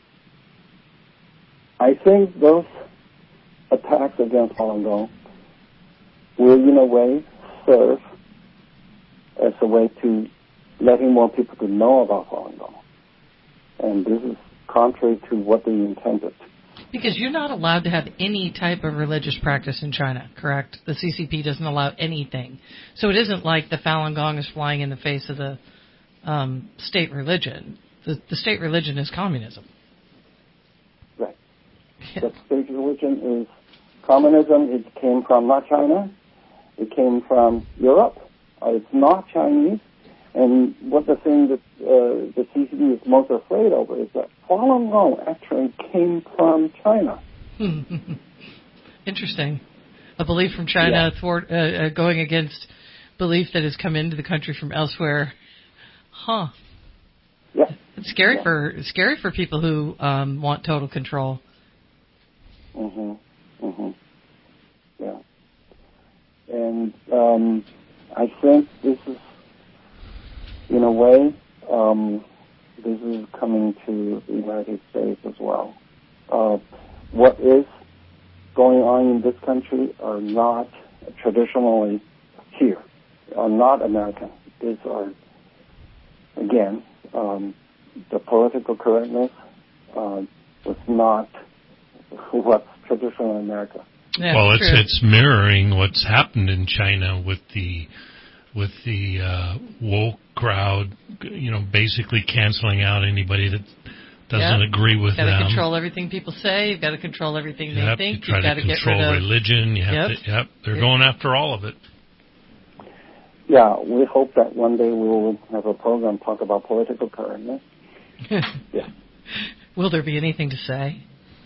I think those attacks against Falun Gong will, in a way, serve as a way to letting more people to know about Falun Gong. And this is contrary to what they intended. Because you're not allowed to have any type of religious practice in China, correct? The C C P doesn't allow anything. So it isn't like the Falun Gong is flying in the face of the um, state religion. The, the state religion is communism. Right. Yeah. The state religion is communism. It came from not China. It came from Europe. Uh, it's not Chinese. And what the thing that uh, the C C P is most afraid of is that Falun Gong actually came from China. Interesting. A belief from China yeah. thwart, uh, uh, going against belief that has come into the country from elsewhere. Huh. Yeah. It's scary yeah. for it's scary for people who um, want total control. Mhm. Mhm. Yeah. And um, I think this is, in a way, um, this is coming to the United States as well. Uh, what is going on in this country are not traditionally here, are not American. These are, again, um, the political correctness uh, was not what's traditional in America. Yeah, well, it's true. It's mirroring what's happened in China with the with the uh, woke crowd, you know, basically canceling out anybody that doesn't yep. agree with you've got them. to control everything people say. You've got to control everything yep, they think. You try you've got to to control get rid of religion. You have yep. to. Yep, they're yep. going after all of it. Yeah, we hope that one day we will have a program talk about political correctness. yeah. Will there be anything to say?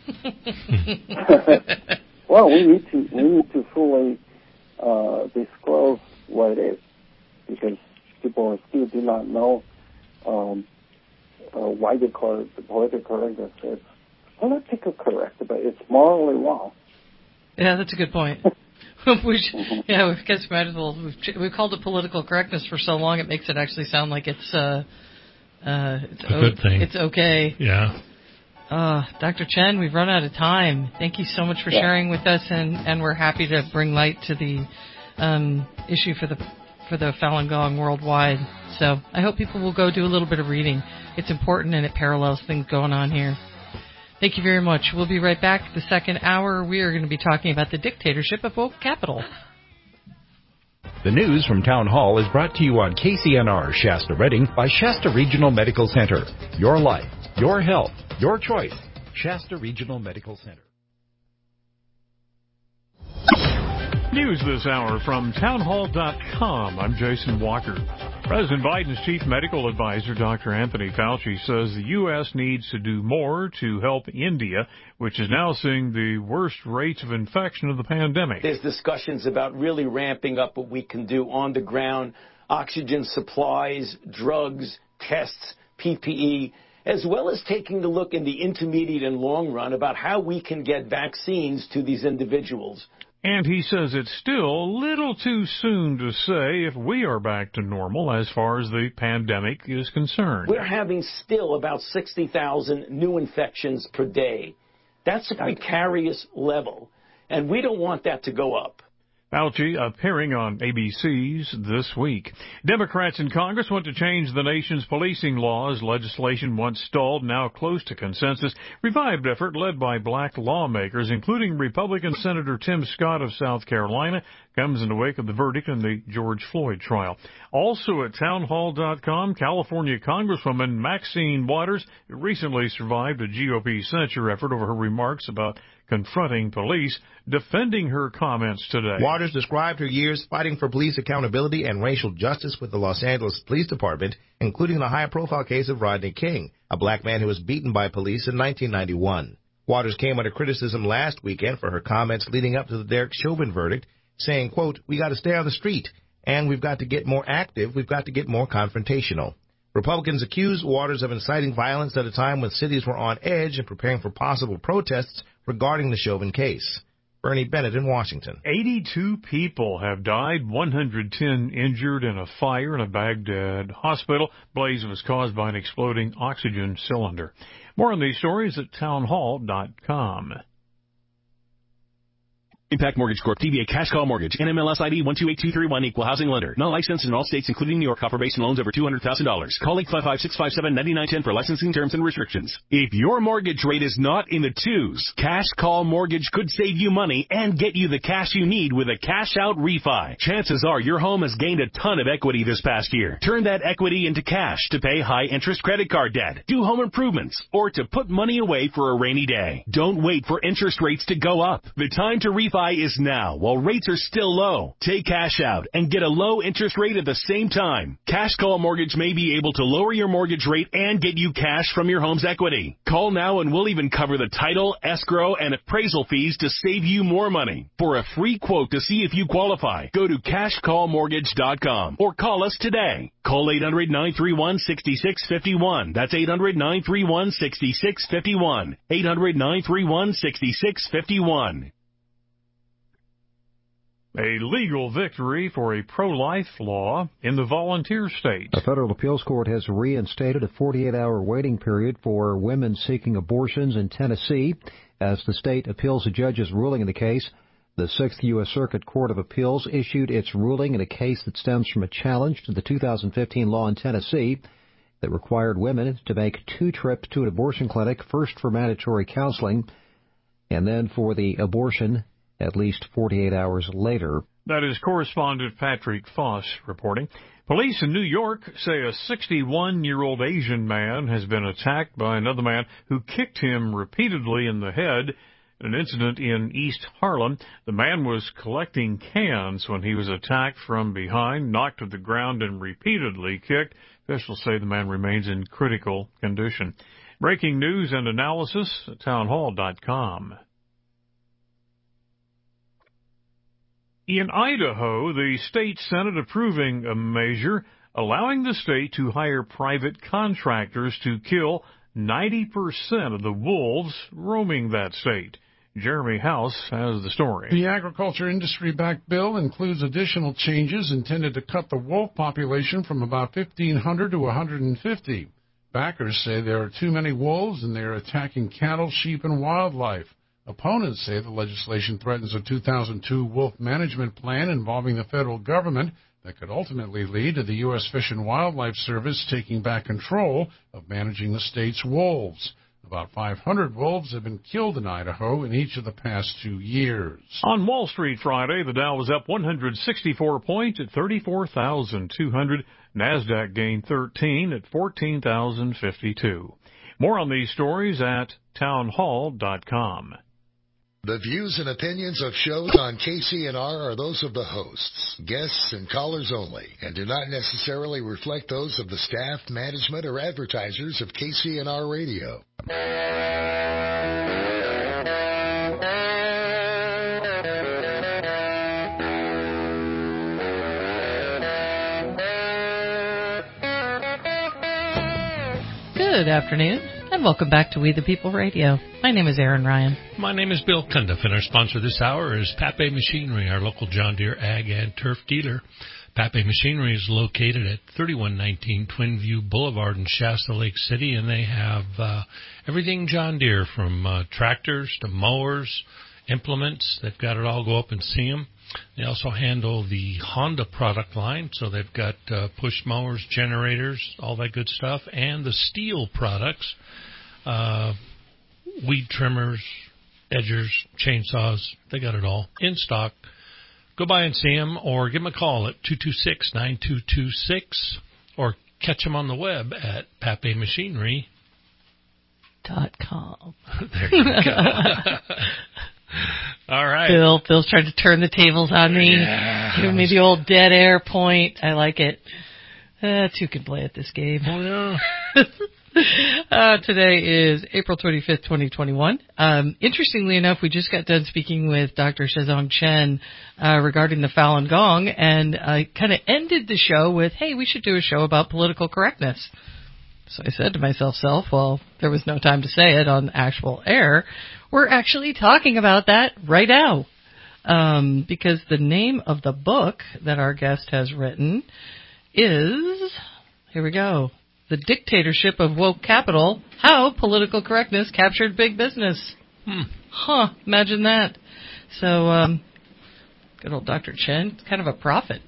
Well, we need to we need to fully uh, disclose what it is, because people still do not know um, uh, why they call it the political correctness. It's political correct, but it's morally wrong. Yeah, that's a good point. we should, mm-hmm. Yeah, I guess we might as well. We've, we've called it political correctness for so long, it makes it actually sound like it's uh, uh, it's a o- good thing. It's okay. Yeah. Uh, Doctor Chen, we've run out of time. Thank you so much for yeah. sharing with us, and, and we're happy to bring light to the um, issue for the for the Falun Gong worldwide. So I hope people will go do a little bit of reading. It's important, and it parallels things going on here. Thank you very much. We'll be right back. The second hour, we are going to be talking about the dictatorship of woke capital. The news from Town Hall is brought to you on K C N R Shasta Redding by Shasta Regional Medical Center. Your life, your health, your choice. Shasta Regional Medical Center. News this hour from townhall dot com. I'm Jason Walker. President Biden's chief medical advisor, Doctor Anthony Fauci, says the U S needs to do more to help India, which is now seeing the worst rates of infection of the pandemic. There's discussions about really ramping up what we can do on the ground, oxygen supplies, drugs, tests, P P E, as well as taking a look in the intermediate and long run about how we can get vaccines to these individuals. And he says it's still a little too soon to say if we are back to normal as far as the pandemic is concerned. We're having still about sixty thousand new infections per day. That's a precarious level, and we don't want that to go up. Fauci appearing on A B C's This Week. Democrats in Congress want to change the nation's policing laws. Legislation once stalled, now close to consensus. Revived effort led by black lawmakers, including Republican Senator Tim Scott of South Carolina, comes in the wake of the verdict in the George Floyd trial. Also at townhall dot com, California Congresswoman Maxine Waters recently survived a G O P censure effort over her remarks about confronting police, defending her comments today. Waters described her years fighting for police accountability and racial justice with the Los Angeles Police Department, including the high-profile case of Rodney King, a black man who was beaten by police in nineteen ninety-one. Waters came under criticism last weekend for her comments leading up to the Derek Chauvin verdict, saying, quote, "We got to stay on the street, and we've got to get more active, we've got to get more confrontational." Republicans accused Waters of inciting violence at a time when cities were on edge and preparing for possible protests regarding the Chauvin case. Bernie Bennett in Washington. eighty-two people have died, one hundred ten injured in a fire in a Baghdad hospital. Blaze was caused by an exploding oxygen cylinder. More on these stories at townhall dot com. Impact Mortgage Corp, D B A Cash Call Mortgage, N M L S I D one two eight two three one, Equal Housing Lender. Not licensed in all states, including New York. Offer based on loans over two hundred thousand dollars. Call eight five five, six five seven, nine nine one zero for licensing terms and restrictions. If your mortgage rate is not in the twos, Cash Call Mortgage could save you money and get you the cash you need with a cash-out refi. Chances are your home has gained a ton of equity this past year. Turn that equity into cash to pay high-interest credit card debt, do home improvements, or to put money away for a rainy day. Don't wait for interest rates to go up. The time to refi is now, while rates are still low. Take cash out and get a low interest rate at the same time. Cash Call Mortgage may be able to lower your mortgage rate and get you cash from your home's equity. Call now and we'll even cover the title, escrow, and appraisal fees to save you more money. For a free quote to see if you qualify, go to cash call mortgage dot com or call us today. Call eight hundred, nine three one, six six five one. That's eight hundred, nine three one, six six five one. eight hundred, nine three one, six six five one. A legal victory for a pro-life law in the volunteer state. A federal appeals court has reinstated a forty-eight hour waiting period for women seeking abortions in Tennessee. As the state appeals a judge's ruling in the case, the Sixth U S Circuit Court of Appeals issued its ruling in a case that stems from a challenge to the two thousand fifteen law in Tennessee that required women to make two trips to an abortion clinic, first for mandatory counseling and then for the abortion at least forty-eight hours later. That is correspondent Patrick Foss reporting. Police in New York say a sixty-one-year-old Asian man has been attacked by another man who kicked him repeatedly in the head. An incident in East Harlem. The man was collecting cans when he was attacked from behind, knocked to the ground, and repeatedly kicked. Officials say the man remains in critical condition. Breaking news and analysis at townhall dot com. In Idaho, the state Senate approving a measure allowing the state to hire private contractors to kill ninety percent of the wolves roaming that state. Jeremy House has the story. The agriculture industry-backed bill includes additional changes intended to cut the wolf population from about fifteen hundred to one hundred fifty. Backers say there are too many wolves and they are attacking cattle, sheep, and wildlife. Opponents say the legislation threatens a two thousand two wolf management plan involving the federal government that could ultimately lead to the U S Fish and Wildlife Service taking back control of managing the state's wolves. About five hundred wolves have been killed in Idaho in each of the past two years. On Wall Street Friday, the Dow was up one hundred sixty-four points at thirty-four thousand two hundred. NASDAQ gained thirteen at fourteen thousand fifty-two. More on these stories at townhall dot com. The views and opinions of shows on K C N R are those of the hosts, guests, and callers only, and do not necessarily reflect those of the staff, management, or advertisers of K C N R Radio. Good afternoon, and welcome back to We the People Radio. My name is Erin Ryan. My name is Bill Cundiff, and our sponsor this hour is Pape Machinery, our local John Deere Ag and Turf dealer. Pape Machinery is located at thirty-one nineteen Twin View Boulevard in Shasta Lake City, and they have uh, everything John Deere, from uh, tractors to mowers, implements. They've got it all. Go up and see them. They also handle the Honda product line, so they've got uh, push mowers, generators, all that good stuff, and the steel products, uh, weed trimmers, edgers, chainsaws. They got it all in stock. Go by and see them, or give them a call at two two six, nine two two six, or catch them on the web at pape machinery dot com. There you go. All right. Bill, Bill's trying to turn the tables on me, yeah. giving me the old dead air point. I like it. Uh, two can play at this game. Oh, yeah. uh, today is April twenty-fifth, twenty twenty-one. Um, interestingly enough, we just got done speaking with Doctor Shazong Chen uh, regarding the Falun Gong, and I kind of ended the show with, hey, we should do a show about political correctness. So I said to myself, self, well, there was no time to say it on actual air. We're actually talking about that right now, um, because the name of the book that our guest has written is, here we go, The Dictatorship of Woke Capital, How Political Correctness Captured Big Business. Hmm. Huh, imagine that. So, um, good old Doctor Chen, kind of a prophet.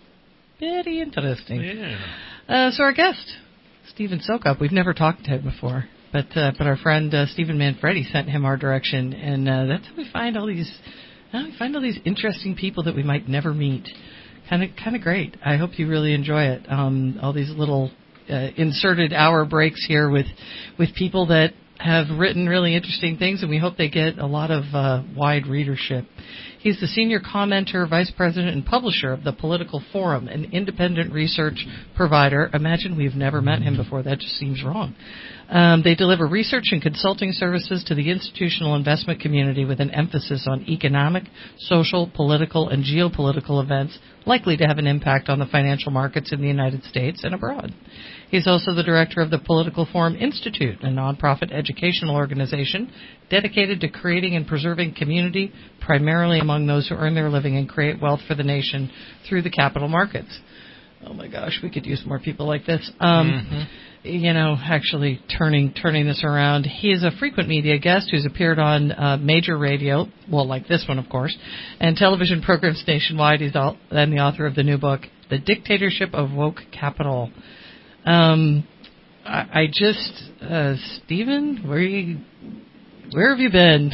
Very interesting. Yeah. Uh, so our guest, Stephen Socop, we've never talked to him before, but uh, but our friend uh, Stephen Manfredi sent him our direction, and uh, that's how we find all these, uh, we find all these interesting people that we might never meet. Kind of kind of great. I hope you really enjoy it. Um, all these little uh, inserted hour breaks here with with people that have written really interesting things, and we hope they get a lot of uh, wide readership. He's the senior commenter, vice president, and publisher of the Political Forum, an independent research provider. Imagine we've never met him before. That just seems wrong. Um, they deliver research and consulting services to the institutional investment community with an emphasis on economic, social, political, and geopolitical events likely to have an impact on the financial markets in the United States and abroad. He's also the director of the Political Forum Institute, a nonprofit educational organization dedicated to creating and preserving community, primarily among those who earn their living and create wealth for the nation through the capital markets. Oh my gosh, we could use more people like this. Um, mm-hmm. You know, actually turning turning this around. He is a frequent media guest who's appeared on uh, major radio, well, like this one, of course, and television programs nationwide. He's all, and the author of the new book, The Dictatorship of Woke Capital. Um, I, I just, uh, Stephen, where you, where have you been?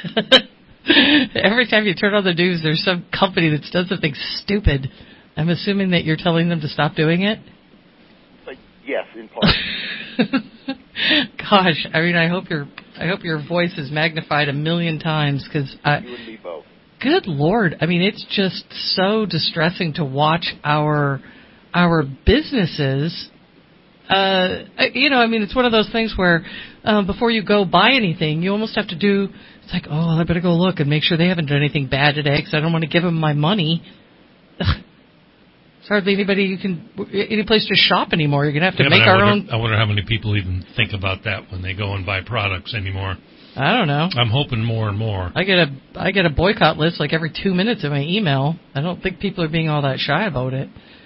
Every time you turn on the news, there's some company that's done something stupid. I'm assuming that you're telling them to stop doing it? Like, yes, in part. Gosh, I mean, I hope your I hope your voice is magnified a million times, because I. You and me both. Good Lord, I mean, it's just so distressing to watch our our businesses. Uh, you know, I mean, it's one of those things where um, before you go buy anything, you almost have to do. It's like, oh, I better go look and make sure they haven't done anything bad today, because I don't want to give them my money. There's hardly anybody you can, any place to shop anymore. You're going to have to yeah, make I our wonder, own. I wonder how many people even think about that when they go and buy products anymore. I don't know. I'm hoping more and more. I get a I get a boycott list like every two minutes in my email. I don't think people are being all that shy about it.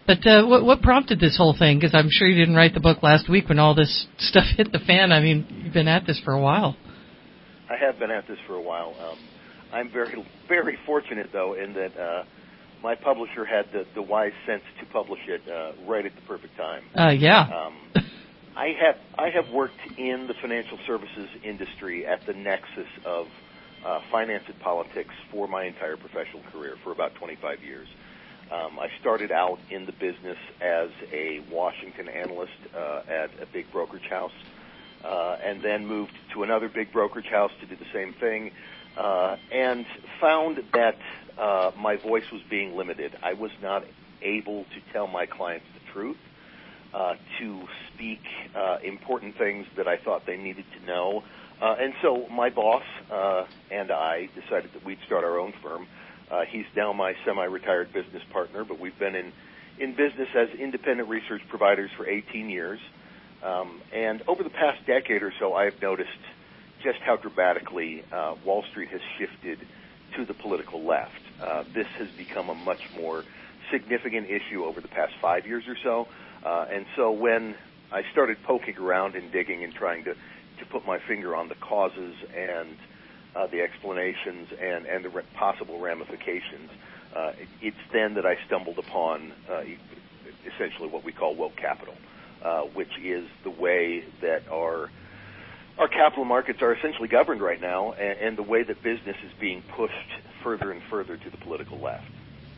But uh, what, what prompted this whole thing? Because I'm sure you didn't write the book last week when all this stuff hit the fan. I mean, you've been at this for a while. I have been at this for a while. Um, I'm very, very fortunate, though, in that uh, my publisher had the, the wise sense to publish it uh, right at the perfect time. Uh, yeah. Um, I have I have worked in the financial services industry at the nexus of uh, finance and politics for my entire professional career for about twenty-five years. Um, I started out in the business as a Washington analyst uh, at a big brokerage house, uh, and then moved to another big brokerage house to do the same thing, uh, and found that uh, my voice was being limited. I was not able to tell my clients the truth, uh, to speak uh, important things that I thought they needed to know. Uh, and so my boss uh, and I decided that we'd start our own firm. Uh, he's now my semi-retired business partner, but we've been in, in business as independent research providers for eighteen years. Um, and over the past decade or so, I've noticed just how dramatically uh, Wall Street has shifted to the political left. Uh, this has become a much more significant issue over the past five years or so. Uh, and so when I started poking around and digging and trying to, to put my finger on the causes and Uh, the explanations and, and the re- possible ramifications, uh, it, it's then that I stumbled upon uh, essentially what we call woke capital, uh, which is the way that our our capital markets are essentially governed right now, and, and the way that business is being pushed further and further to the political left.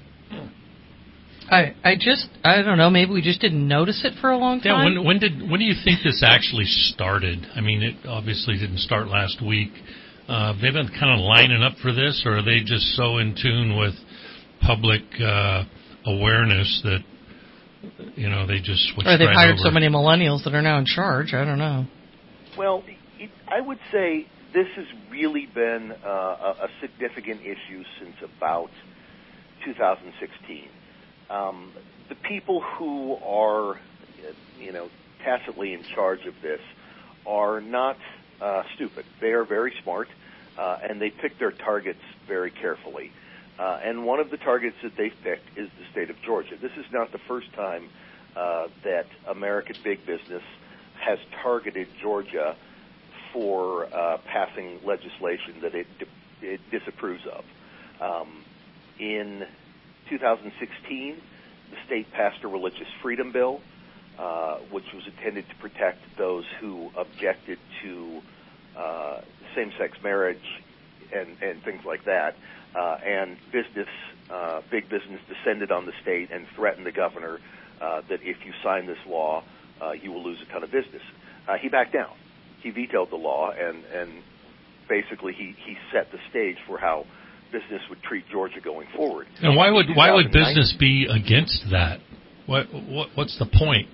I I just I don't know. Maybe we just didn't notice it for a long time. Yeah. When when did when do you think this actually started? I mean, it obviously didn't start last week. Uh, they've been kind of lining up for this, or are they just so in tune with public uh, awareness that, you know, they just switch right over? Or they've hired so many millennials that are now in charge. I don't know. Well, it, I would say this has really been uh, a, a significant issue since about two thousand sixteen. Um, the people who are, you know, tacitly in charge of this are not Uh, stupid. They are very smart, uh, and they pick their targets very carefully. Uh, and one of the targets that they've picked is the state of Georgia. This is not the first time uh, that American big business has targeted Georgia for uh, passing legislation that it, it disapproves of. Um, in two thousand sixteen, the state passed a religious freedom bill, Uh, which was intended to protect those who objected to uh, same-sex marriage and, and things like that. Uh, and business, uh, big business descended on the state and threatened the governor uh, that if you sign this law, uh, you will lose a ton of business. Uh, he backed down. He vetoed the law, and, and basically he, he set the stage for how business would treat Georgia going forward. And why would why would business be against that? What, what what's the point?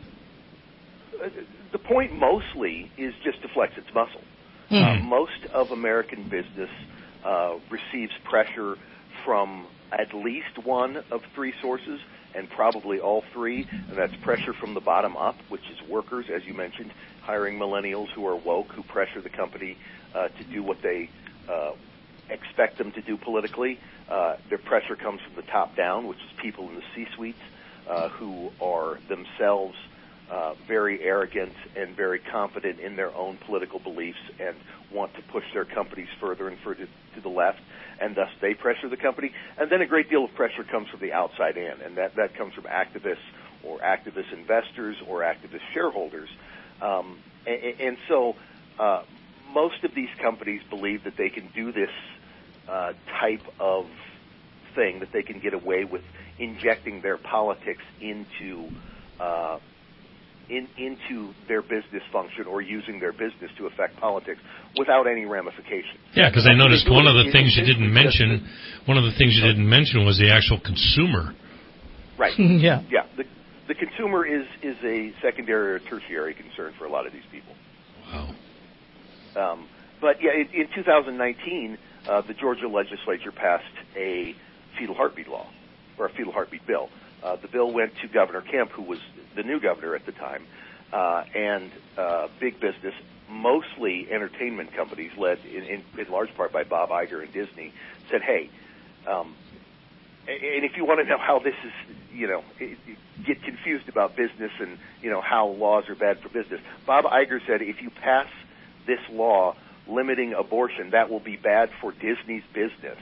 The point mostly is just to flex its muscle. Hmm. Uh, most of American business uh, receives pressure from at least one of three sources, and probably all three, and that's pressure from the bottom up, which is workers, as you mentioned, hiring millennials who are woke, who pressure the company uh, to do what they uh, expect them to do politically. Uh, their pressure comes from the top down, which is people in the C-suites uh, who are themselves Uh, very arrogant and very confident in their own political beliefs and want to push their companies further and further to the left, and thus they pressure the company. And then a great deal of pressure comes from the outside in, and that, that comes from activists or activist investors or activist shareholders. Um, and, and so uh, most of these companies believe that they can do this uh, type of thing, that they can get away with injecting their politics into uh In, into their business function or using their business to affect politics without any ramifications. Yeah, because I noticed one of the things you didn't mention, one of the things you didn't mention was the actual consumer. Right. yeah. Yeah. The, the consumer is, is a secondary or tertiary concern for a lot of these people. Wow. Um, but yeah, in, in two thousand nineteen, uh, the Georgia legislature passed a fetal heartbeat law, or a fetal heartbeat bill. Uh, the bill went to Governor Kemp, who was the new governor at the time, uh, and uh, big business, mostly entertainment companies, led in, in, in large part by Bob Iger and Disney, said, hey, um, and if you want to know how this is, you know, get confused about business and, you know, how laws are bad for business. Bob Iger said if you pass this law limiting abortion, that will be bad for Disney's business.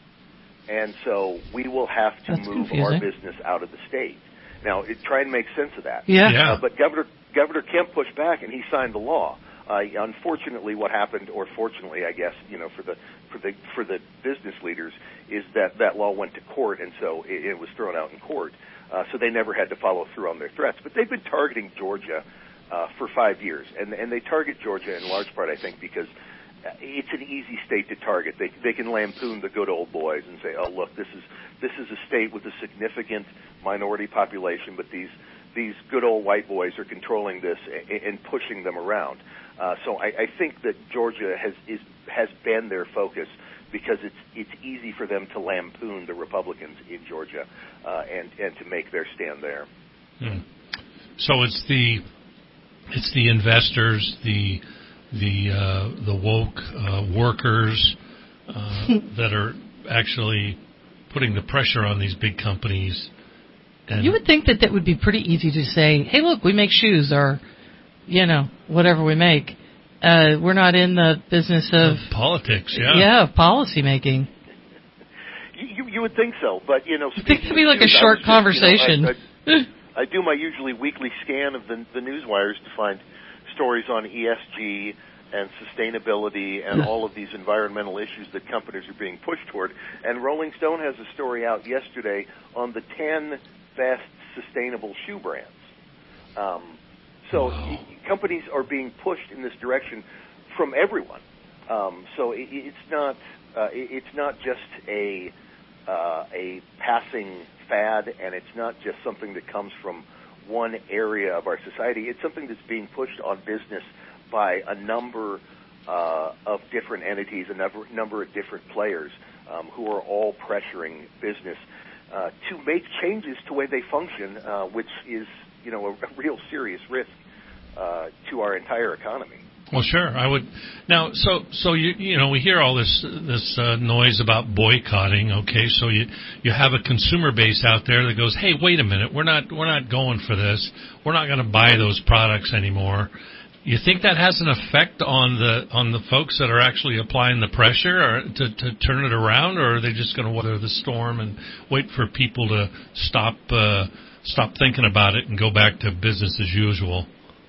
And so we will have to That's move confusing. our business out of the state. Now, it, try and make sense of that. Yeah. Uh, but Governor Governor Kemp pushed back, and he signed the law. Uh, unfortunately, what happened, or fortunately, I guess, you know, for the for the for the business leaders, is that that law went to court, and so it, it was thrown out in court. Uh, so they never had to follow through on their threats. But they've been targeting Georgia uh, for five years, and and they target Georgia in large part, I think, because it's an easy state to target. They they can lampoon the good old boys and say, oh look, this is this is a state with a significant minority population, but these these good old white boys are controlling this and, and pushing them around. Uh, so I, I think that Georgia has is has been their focus because it's it's easy for them to lampoon the Republicans in Georgia uh, and and to make their stand there. Hmm. So it's the it's the investors, the the uh, the woke uh, workers uh, that are actually putting the pressure on these big companies. And you would think that that would be pretty easy to say, hey, look, we make shoes or, you know, whatever we make. Uh, we're not in the business of... politics, yeah. Yeah, of policy making. You, you, you would think so, but, you know... It could be like a short just, conversation. You know, I, I, I do my usually weekly scan of the, the news wires to find stories on E S G and sustainability and all of these environmental issues that companies are being pushed toward. And Rolling Stone has a story out yesterday on the ten best sustainable shoe brands. Um, so wow. companies are being pushed in this direction from everyone. Um, so it, it's not uh, it, it's not just a uh, a passing fad, and it's not just something that comes from one area of our society. It's something that's being pushed on business by a number uh, of different entities, a number, number of different players um, who are all pressuring business uh, to make changes to the way they function, uh, which is, you know, a, a real serious risk uh, to our entire economy. Well, sure, I would. Now, so so you you know we hear all this this uh, noise about boycotting. Okay, so you you have a consumer base out there that goes, hey, wait a minute, we're not we're not going for this. We're not going to buy those products anymore. You think that has an effect on the on the folks that are actually applying the pressure, or to to turn it around, or are they just going to weather the storm and wait for people to stop uh, stop thinking about it and go back to business as usual?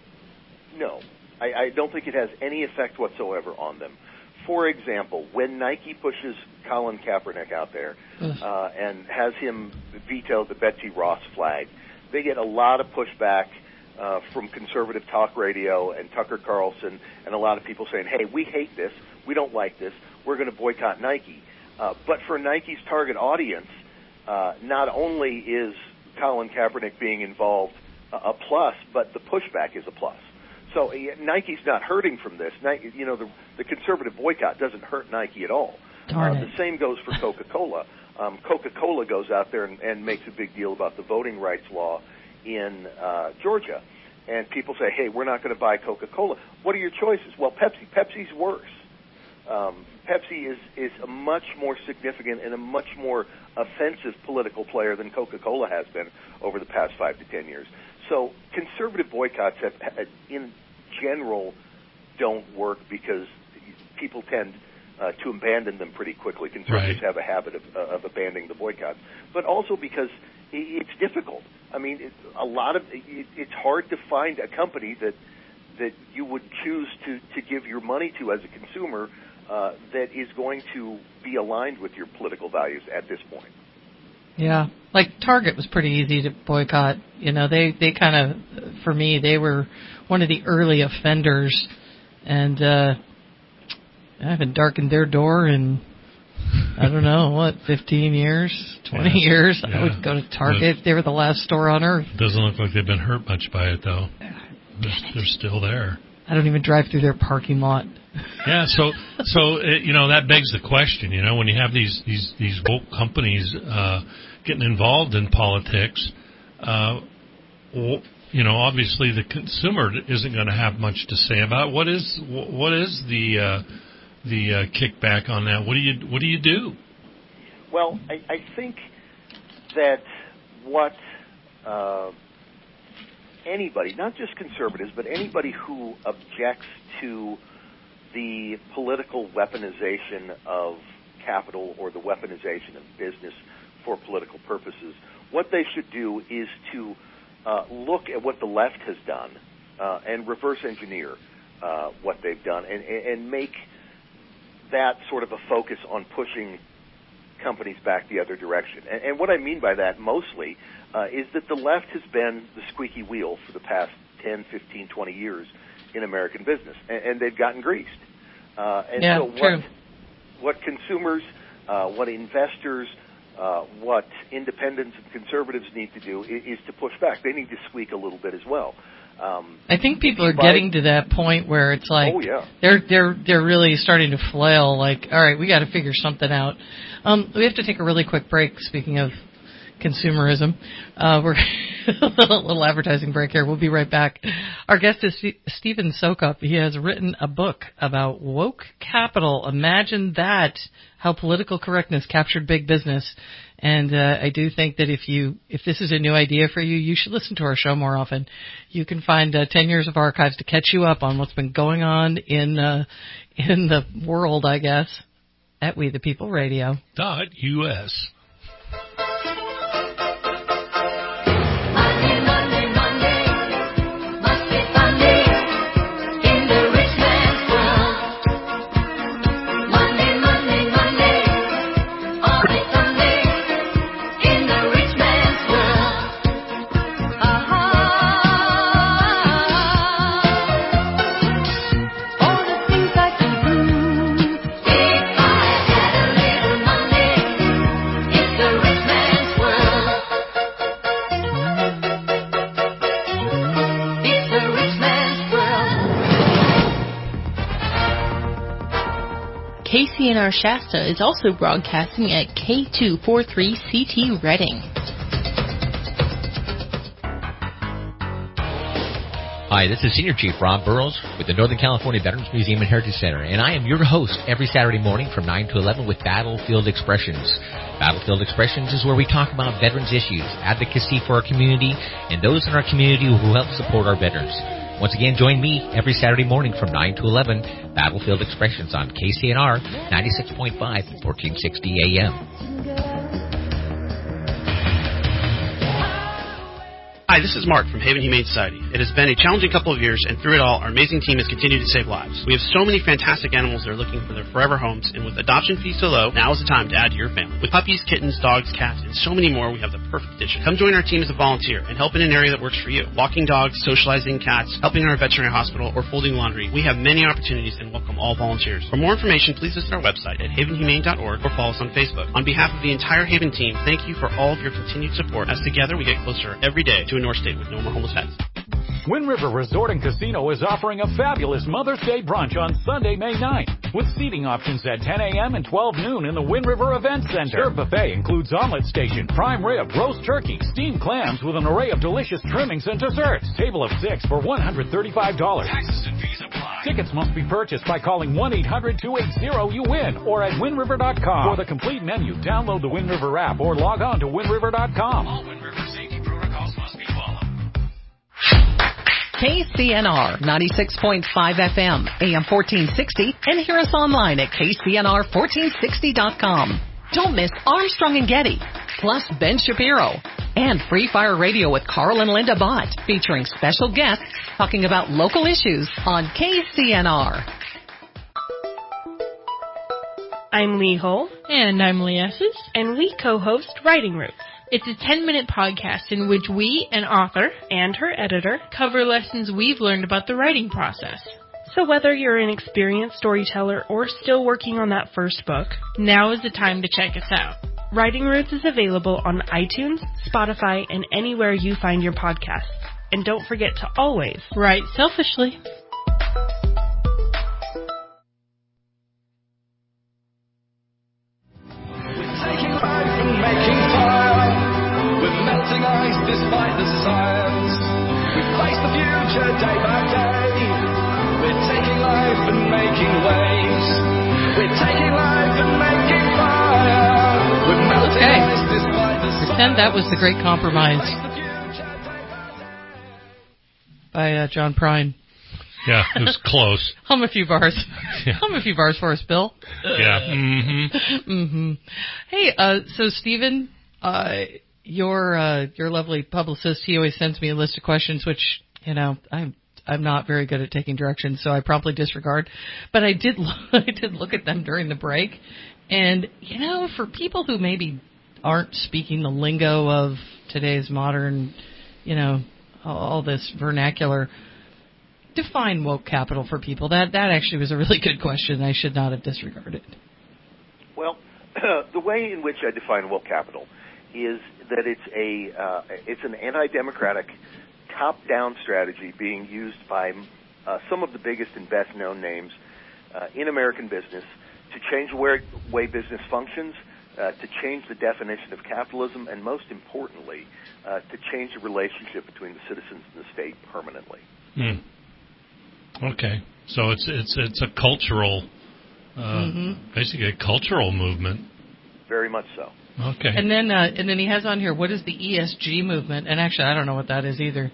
No. I, I don't think it has any effect whatsoever on them. For example, when Nike pushes Colin Kaepernick out there uh, and has him veto the Betsy Ross flag, they get a lot of pushback uh, from conservative talk radio and Tucker Carlson and a lot of people saying, hey, we hate this, we don't like this, we're going to boycott Nike. Uh, but for Nike's target audience, uh, not only is Colin Kaepernick being involved a plus, but the pushback is a plus. So uh, Nike's not hurting from this. Nike, you know, the, the conservative boycott doesn't hurt Nike at all. Darn uh, it. The same goes for Coca-Cola. Um, Coca-Cola goes out there and, and makes a big deal about the voting rights law in uh, Georgia. And people say, hey, we're not going to buy Coca-Cola. What are your choices? Well, Pepsi. Pepsi's worse. Um, Pepsi is, is a much more significant and a much more offensive political player than Coca-Cola has been over the past five to ten years. So conservative boycotts have, in general, don't work because people tend uh, to abandon them pretty quickly. Conservatives right. have a habit of, uh, of abandoning the boycotts, but also because it's difficult. I mean, it, a lot of it, it's hard to find a company that that you would choose to, to give your money to as a consumer uh, that is going to be aligned with your political values at this point. Yeah, like Target was pretty easy to boycott. You know, they, they kind of, for me, they were one of the early offenders, and uh, I haven't darkened their door in, I don't know, what, fifteen years, twenty yeah. years. Yeah. I would go to Target. They were the last store on earth. Doesn't look like they've been hurt much by it, though. They're, they're still there. I don't even drive through their parking lot. Yeah, so so it, you know that begs the question. You know, when you have these these these woke companies uh, getting involved in politics, uh, you know, obviously the consumer isn't going to have much to say about it. What is what is the uh, the uh, kickback on that? What do you what do you do? Well, I, I think that what uh, anybody, not just conservatives, but anybody who objects to the political weaponization of capital or the weaponization of business for political purposes, what they should do is to uh, look at what the left has done uh, and reverse engineer uh, what they've done and, and make that sort of a focus on pushing companies back the other direction. And, and what I mean by that mostly uh, is that the left has been the squeaky wheel for the past ten, fifteen, twenty years in American business, and, and they've gotten greased. Uh, and yeah, so what, true. what consumers, uh, what investors, uh, what independents and conservatives need to do is, is to push back. They need to squeak a little bit as well. Um, I think people are getting to that point where it's like oh, yeah. they're they're they're really starting to flail. Like, all right, we got to figure something out. Um, we have to take a really quick break. Speaking of consumerism, uh, we're a little advertising break here. We'll be right back. Our guest is St- Stephen Soukup. He has written a book about woke capital. Imagine that, how political correctness captured big business. And uh, I do think that if you if this is a new idea for you, you should listen to our show more often. You can find uh, ten years of archives to catch you up on what's been going on in uh, in the world, I guess, at We the People Radio. Dot U S. K C N R Shasta is also broadcasting at K two forty-three C T Reading. Hi, this is Senior Chief Rob Burrows with the Northern California Veterans Museum and Heritage Center, and I am your host every Saturday morning from nine to eleven with Battlefield Expressions. Battlefield Expressions is where we talk about veterans issues, advocacy for our community, and those in our community who help support our veterans. Once again, join me every Saturday morning from nine to eleven, Battlefield Expressions on K C N R ninety-six point five, fourteen sixty A M. Hi, this is Mark from Haven Humane Society. It has been a challenging couple of years, and through it all, our amazing team has continued to save lives. We have so many fantastic animals that are looking for their forever homes, and with adoption fees so low, now is the time to add to your family. With puppies, kittens, dogs, cats, and so many more, we have the perfect addition. Come join our team as a volunteer and help in an area that works for you. Walking dogs, socializing cats, helping in our veterinary hospital, or folding laundry. We have many opportunities and welcome all volunteers. For more information, please visit our website at haven humane dot org or follow us on Facebook. On behalf of the entire Haven team, thank you for all of your continued support, as together we get closer every day to a North State with no more homeless pets. Wind River Resort and Casino is offering a fabulous Mother's Day brunch on Sunday, May ninth, with seating options at ten a.m. and twelve noon in the Wind River Event Center. Their buffet includes omelet station, prime rib, roast turkey, steamed clams with an array of delicious trimmings and desserts. Table of six for one hundred thirty-five dollars. Taxes and fees apply. Tickets must be purchased by calling one eight hundred two eight zero you win or at wind river dot com. For the complete menu, download the Wind River app or log on to wind river dot com. All Wind River safety protocols must be followed. K C N R ninety-six point five F M, A M fourteen sixty, and hear us online at K C N R fourteen sixty dot com. Don't miss Armstrong and Getty, plus Ben Shapiro, and Free Fire Radio with Carl and Linda Bott, featuring special guests talking about local issues on K C N R. I'm Lee Hull. And I'm Lee Esses. And we co-host Writing Roots. It's a ten-minute podcast in which we, an author, and her editor, cover lessons we've learned about the writing process. So whether you're an experienced storyteller or still working on that first book, now is the time to check us out. Writing Roots is available on iTunes, Spotify, and anywhere you find your podcasts. And don't forget to always write selfishly. Despite the science, we face the future day by day. We're taking life and making waves. We're taking life and making fire. We're melting okay. ice despite the science. pretend that was The Great Compromise by uh, John Prine. Yeah, it was close. Hum a few bars. Yeah. Hum a few bars for us, Bill. Yeah. Mm-hmm. mm-hmm. Hey, uh, so Stephen, uh, your uh, your lovely publicist, he always sends me a list of questions, which, you know, I'm I'm not very good at taking directions, so I promptly disregard. But I did I did look at them during the break, and you know, for people who maybe aren't speaking the lingo of today's modern, you know, all this vernacular, define woke capital for people. That that actually was a really good question. I should not have disregarded. Well, the way in which I define woke capital is that it's a uh, it's an anti-democratic, top-down strategy being used by uh, some of the biggest and best-known names uh, in American business to change the way, way business functions, uh, to change the definition of capitalism, and most importantly, uh, to change the relationship between the citizens and the state permanently. Hmm. Okay, so it's it's it's a cultural, uh, mm-hmm. basically a cultural movement. Very much so. Okay. And then uh, and then he has on here, what is the E S G movement? And actually, I don't know what that is either.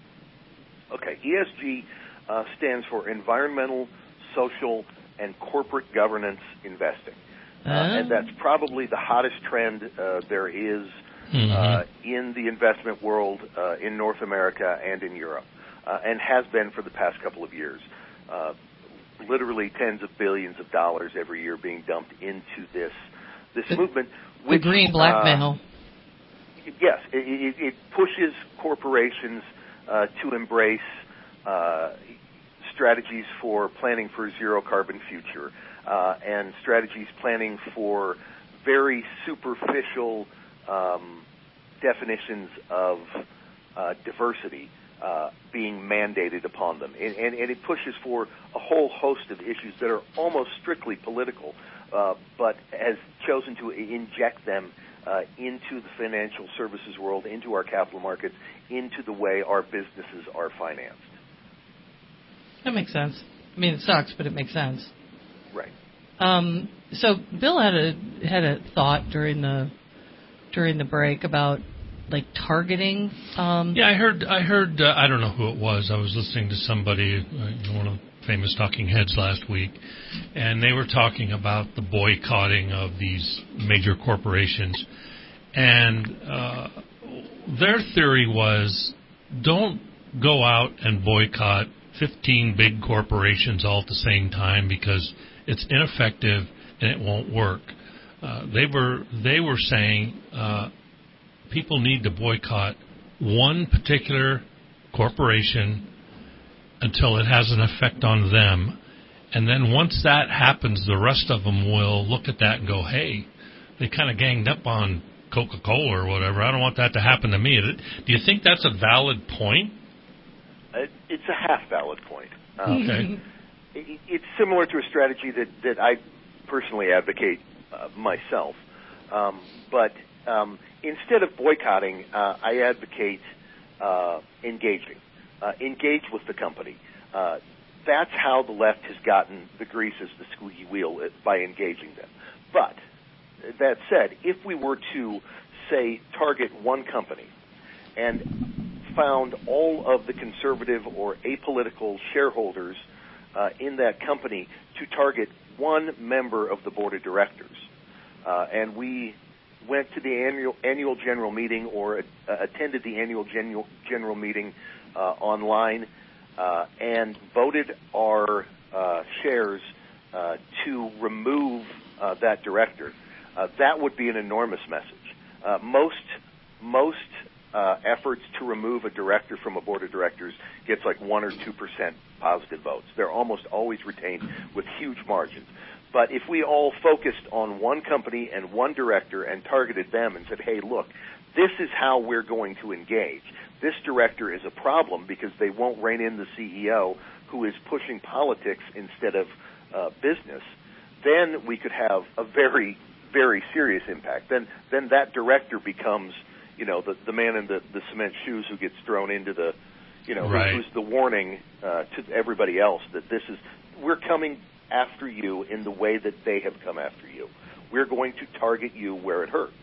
Okay, E S G uh, stands for Environmental, Social, and Corporate Governance Investing. Uh, oh. And that's probably the hottest trend uh, there is mm-hmm. uh, in the investment world uh, in North America and in Europe, uh, and has been for the past couple of years. Uh, literally tens of billions of dollars every year being dumped into this this the, movement. Which, the green blackmail. Uh, yes, it, it, it pushes corporations uh, to embrace uh, strategies for planning for a zero-carbon future uh, and strategies planning for very superficial um, definitions of uh, diversity uh, being mandated upon them. And, and, and it pushes for a whole host of issues that are almost strictly political, uh, but has chosen to inject them uh, into the financial services world, into our capital markets, into the way our businesses are financed. That makes sense. I mean, it sucks, but it makes sense. Right. Um, so Bill had a had a thought during the during the break about like targeting. Um, yeah, I heard. I heard. Uh, I don't know who it was. I was listening to somebody, uh, one of the famous talking heads last week, and they were talking about the boycotting of these major corporations, and uh, their theory was, don't go out and boycott fifteen big corporations all at the same time because it's ineffective and it won't work. Uh, they were they were saying uh, people need to boycott one particular corporation until it has an effect on them, and then once that happens, the rest of them will look at that and go, "Hey, they kind of ganged up on Coca-Cola or whatever. I don't want that to happen to me." Do you think that's a valid point? It's a half-valid point. Um, okay. It, it's similar to a strategy that, that I personally advocate uh, myself. Um, but um, instead of boycotting, uh, I advocate uh, engaging. Uh, engage with the company. Uh, that's how the left has gotten the grease as the squeaky wheel, by engaging them. But that said, if we were to, say, target one company and found all of the conservative or apolitical shareholders uh, in that company to target one member of the board of directors, uh, and we went to the annual annual general meeting or uh, attended the annual general general meeting uh, online uh, and voted our uh, shares uh, to remove uh, that director, uh, that would be an enormous message. Uh, most most Uh, efforts to remove a director from a board of directors gets like one or two percent positive votes. They're almost always retained with huge margins. But if we all focused on one company and one director and targeted them and said, hey, look, this is how we're going to engage. This director is a problem because they won't rein in the C E O who is pushing politics instead of uh, business, then we could have a very, very serious impact. Then, then that director becomes, you know, the, the man in the, the cement shoes who gets thrown into the, you know, right. who, who's the warning uh, to everybody else that this is, we're coming after you in the way that they have come after you. We're going to target you where it hurts.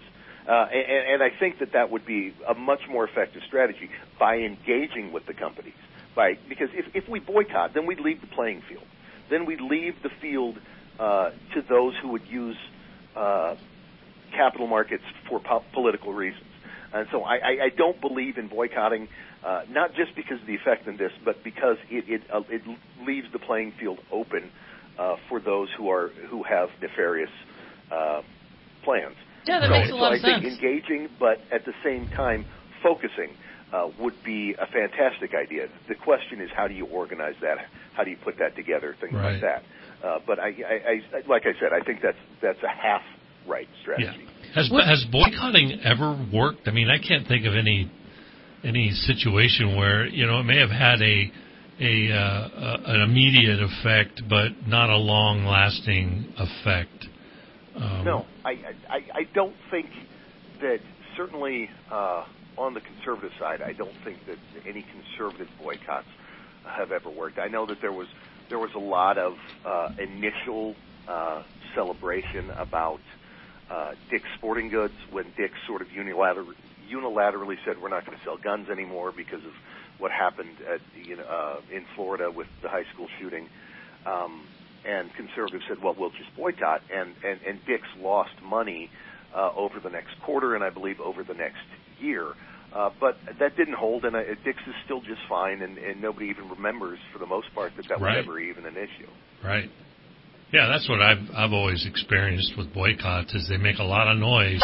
Uh, and, and I think that that would be a much more effective strategy by engaging with the companies. By because if, if we boycott, then we'd leave the playing field. Then we'd leave the field uh, to those who would use uh, capital markets for po- political reasons. And so I, I, I don't believe in boycotting, uh, not just because of the effectiveness, but because it it, uh, it leaves the playing field open uh, for those who are who have nefarious uh, plans. Yeah, that so, makes a lot so of I think sense. engaging, but at the same time focusing, uh, would be a fantastic idea. The question is, how do you organize that? How do you put that together? Things Right. like that. Uh, but I, I, I, like I said, I think that's that's a half right strategy. Yeah. Has has boycotting ever worked? I mean, I can't think of any any situation where, you know, it may have had a a uh, an immediate effect, but not a long lasting effect. Um, No, I, I, I don't think that, certainly uh, on the conservative side, I don't think that any conservative boycotts have ever worked. I know that there was there was a lot of uh, initial uh, celebration about uh, Dick's Sporting Goods when Dick's sort of unilater- unilaterally said we're not going to sell guns anymore because of what happened at, you know, uh, in Florida with the high school shooting. Um, And conservatives said, well, we'll just boycott. And, and, and Dick's lost money uh, over the next quarter and I believe over the next year. Uh, but that didn't hold, and uh, Dick's is still just fine, and, and nobody even remembers, for the most part, that that Right. was ever even an issue. Right. Yeah, that's what I've I've always experienced with boycotts, is they make a lot of noise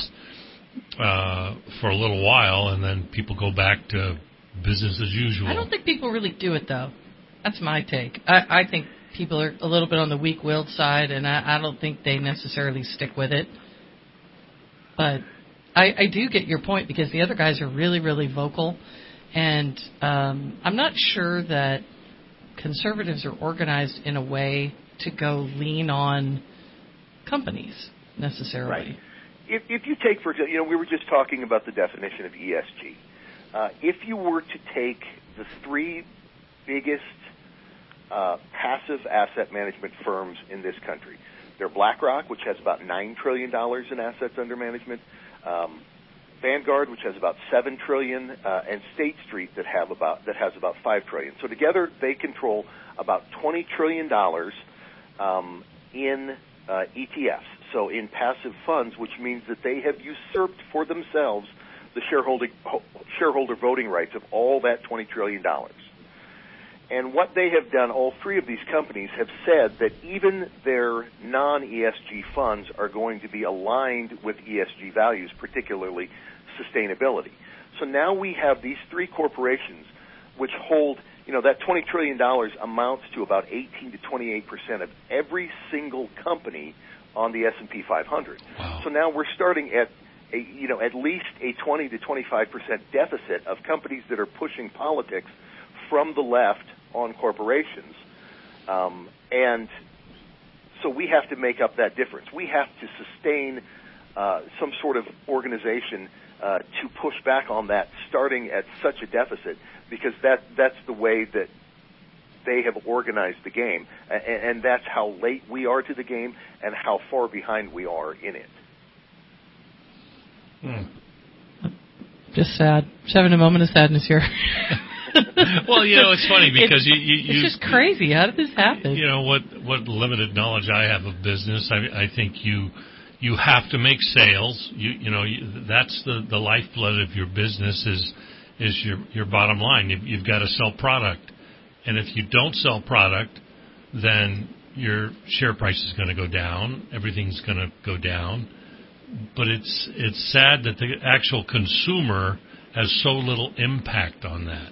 uh, for a little while, and then people go back to business as usual. I don't think people really do it, though. That's my take. I, I think people are a little bit on the weak-willed side, and I, I don't think they necessarily stick with it. But I, I do get your point, because the other guys are really, really vocal, and um, I'm not sure that conservatives are organized in a way to go lean on companies necessarily. Right. If, if you take, for example, you know, we were just talking about the definition of E S G. Uh, if you were to take the three biggest uh, passive asset management firms in this country, they're BlackRock, which has about nine trillion dollars in assets under management, um, Vanguard, which has about seven trillion dollars, uh, and State Street that have about that has about five trillion dollars. So together, they control about twenty trillion dollars um, in uh, E T Fs, so in passive funds, which means that they have usurped for themselves the shareholder shareholder voting rights of all that twenty trillion dollars. And what they have done, all three of these companies have said that even their non-E S G funds are going to be aligned with E S G values, particularly sustainability. So now we have these three corporations which hold, you know, that twenty trillion dollars amounts to about eighteen to twenty-eight percent of every single company on the S and P five hundred. Wow. So now we're starting at a, you know, at least a twenty to twenty-five percent deficit of companies that are pushing politics from the left on corporations. Um, and so we have to make up that difference. We have to sustain uh, some sort of organization uh, to push back on that, starting at such a deficit, because that that's the way that they have organized the game, and, and that's how late we are to the game and how far behind we are in it. Hmm. Just sad. Just having a moment of sadness here. Well, you know, it's funny because it's, you, you, you... It's just crazy. How did this happen? You know, what what limited knowledge I have of business, I, I think you you have to make sales. You you know, you, that's the, the lifeblood of your business is is your, your bottom line. You've, you've got to sell product. And if you don't sell product, then your share price is going to go down. Everything's going to go down. But it's it's sad that the actual consumer has so little impact on that.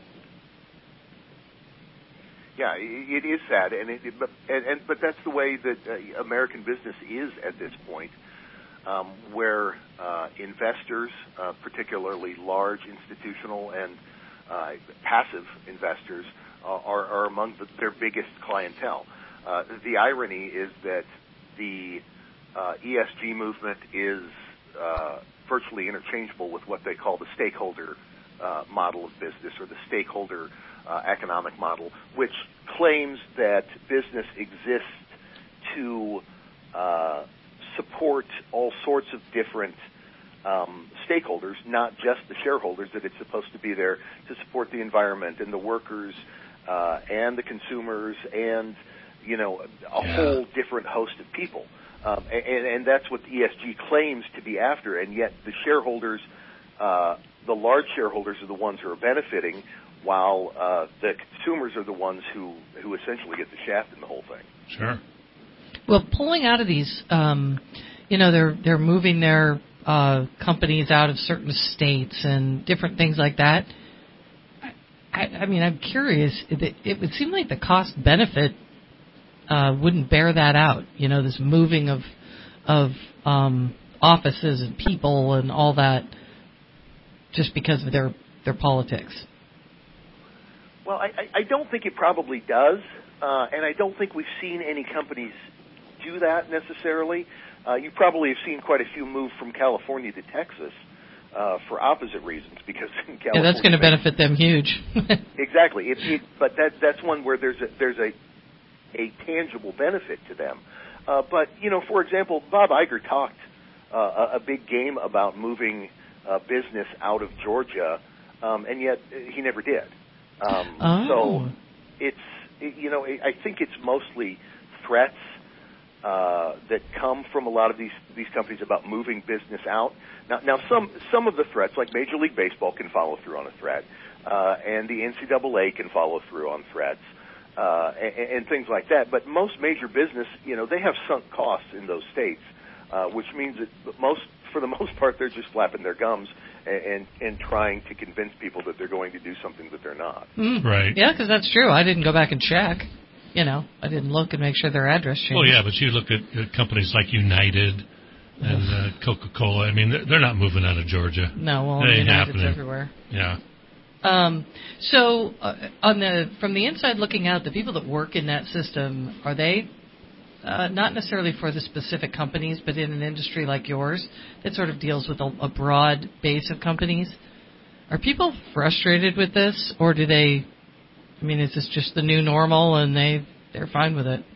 Yeah, it is sad, and it, but and, and but that's the way that uh, American business is at this point, um, where uh, investors, uh, particularly large institutional and uh, passive investors, uh, are, are among the, their biggest clientele. Uh, the irony is that the uh, E S G movement is uh, virtually interchangeable with what they call the stakeholder uh, model of business, or the stakeholder uh, economic model, which claims that business exists to uh, support all sorts of different um, stakeholders, not just the shareholders, that it's supposed to be there to support the environment and the workers uh, and the consumers and, you know, a yeah. whole different host of people. Um, and, and that's what the E S G claims to be after, and yet the shareholders, uh, the large shareholders are the ones who are benefiting, while uh, the consumers are the ones who, who essentially get the shaft in the whole thing. Sure. Well, pulling out of these, um, you know, they're they're moving their uh, companies out of certain states and different things like that. I, I mean, I'm curious. It, it would seem like the cost benefit uh, wouldn't bear that out. You know, this moving of of um, offices and people and all that, just because of their their politics. Well, I, I don't think it probably does, uh, and I don't think we've seen any companies do that necessarily. Uh, you probably have seen quite a few move from California to Texas uh, for opposite reasons, because in California, yeah, that's going to benefit them huge. Exactly, it, it, but that that's one where there's a, there's a a tangible benefit to them. Uh, but you know, for example, Bob Iger talked uh, a, a big game about moving uh, business out of Georgia, um, and yet he never did. Um, oh. So it's, it, you know, I think it's mostly threats uh, that come from a lot of these, these companies about moving business out. Now, now some, some of the threats, like Major League Baseball can follow through on a threat, uh, and the N C double A can follow through on threats, uh, and, and things like that. But most major business, you know, they have sunk costs in those states, uh, which means that most, for the most part, they're just flapping their gums and and trying to convince people that they're going to do something that they're not. Mm. Right. Yeah, because that's true. I didn't go back and check. You know, I didn't look and make sure their address changed. Well, yeah, but you look at, at companies like United and uh, Coca-Cola. I mean, they're, they're not moving out of Georgia. No, well, it ain't United's happening. everywhere. Yeah. Um, so, uh, on the from the inside looking out, the people that work in that system, are they uh, not necessarily for the specific companies, but in an industry like yours that sort of deals with a, a broad base of companies? Are people frustrated with this, or do they, I mean, is this just the new normal and they, they're fine with it?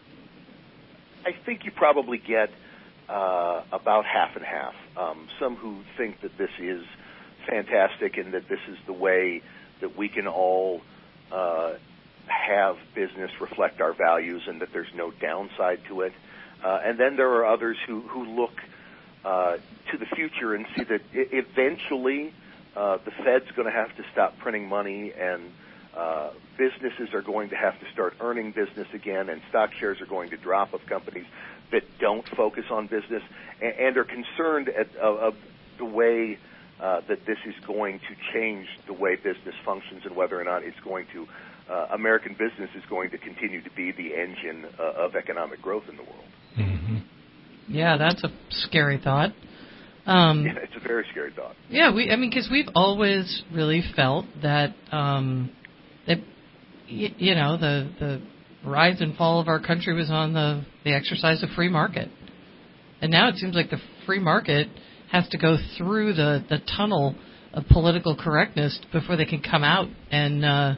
I think you probably get uh, about half and half. Um, some who think that this is fantastic and that this is the way that we can all uh, have business reflect our values and that there's no downside to it. Uh, and then there are others who, who look uh, to the future and see that I- eventually uh, the Fed's going to have to stop printing money, and uh, businesses are going to have to start earning business again, and stock shares are going to drop of companies that don't focus on business and, and are concerned at, of, of the way uh, that this is going to change the way business functions and whether or not it's going to, uh, American business is going to continue to be the engine uh, of economic growth in the world. Mm-hmm. Yeah, that's a scary thought. Um, yeah, it's a very scary thought. Yeah, we. I mean, because we've always really felt that um, that y- you know the the rise and fall of our country was on the the exercise of free market, and now it seems like the free market has to go through the, the tunnel of political correctness before they can come out and uh,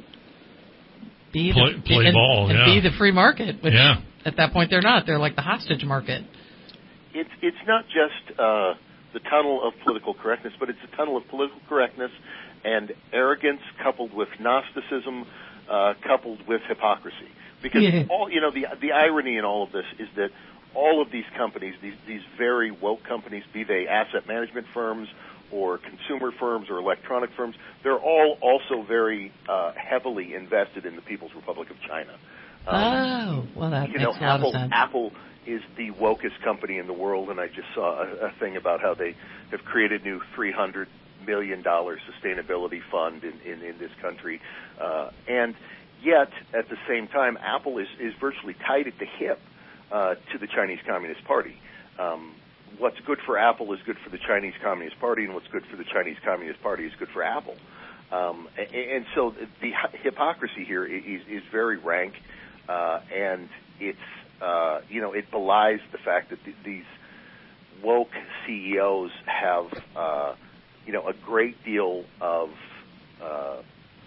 be play, the, play and, ball, and yeah. be the free market. Which yeah. At that point, they're not. They're like the hostage market. It's it's not just uh, the tunnel of political correctness, but it's a tunnel of political correctness and arrogance coupled with Gnosticism, uh, coupled with hypocrisy. Because Yeah. all you know, the the irony in all of this is that all of these companies, these these very woke companies, be they asset management firms or consumer firms or electronic firms, they're all also very uh, heavily invested in the People's Republic of China. Um, oh, well, that you makes know, a lot Apple, of sense. Apple is the wokest company in the world, and I just saw a, a thing about how they have created a new three hundred million dollars sustainability fund in, in, in this country. Uh, and yet, at the same time, Apple is, is virtually tied at the hip uh, to the Chinese Communist Party. Um, what's good for Apple is good for the Chinese Communist Party, and what's good for the Chinese Communist Party is good for Apple. Um, and, and so the hypocrisy here is, is very rank, uh, and it's, uh, you know, it belies the fact that th- these woke C E Os have, uh, you know, a great deal of uh,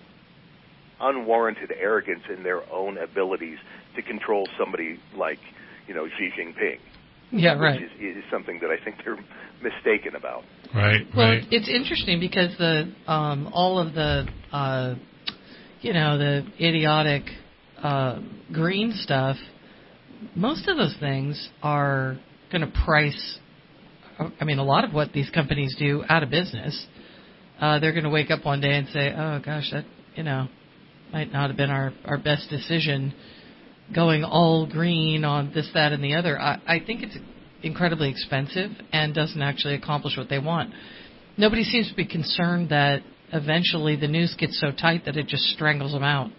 unwarranted arrogance in their own abilities to control somebody like, you know, Xi Jinping. Yeah, right. Which is, is something that I think they're mistaken about. Right, well, right. It's interesting because the um, all of the, uh, you know, the idiotic uh, green stuff, most of those things are going to price, I mean, a lot of what these companies do out of business. Uh, they're going to wake up one day and say, oh, gosh, that, you know, might not have been our, our best decision going all green on this, that, and the other. I, I think it's incredibly expensive and doesn't actually accomplish what they want. Nobody seems to be concerned that eventually the news gets so tight that it just strangles them out.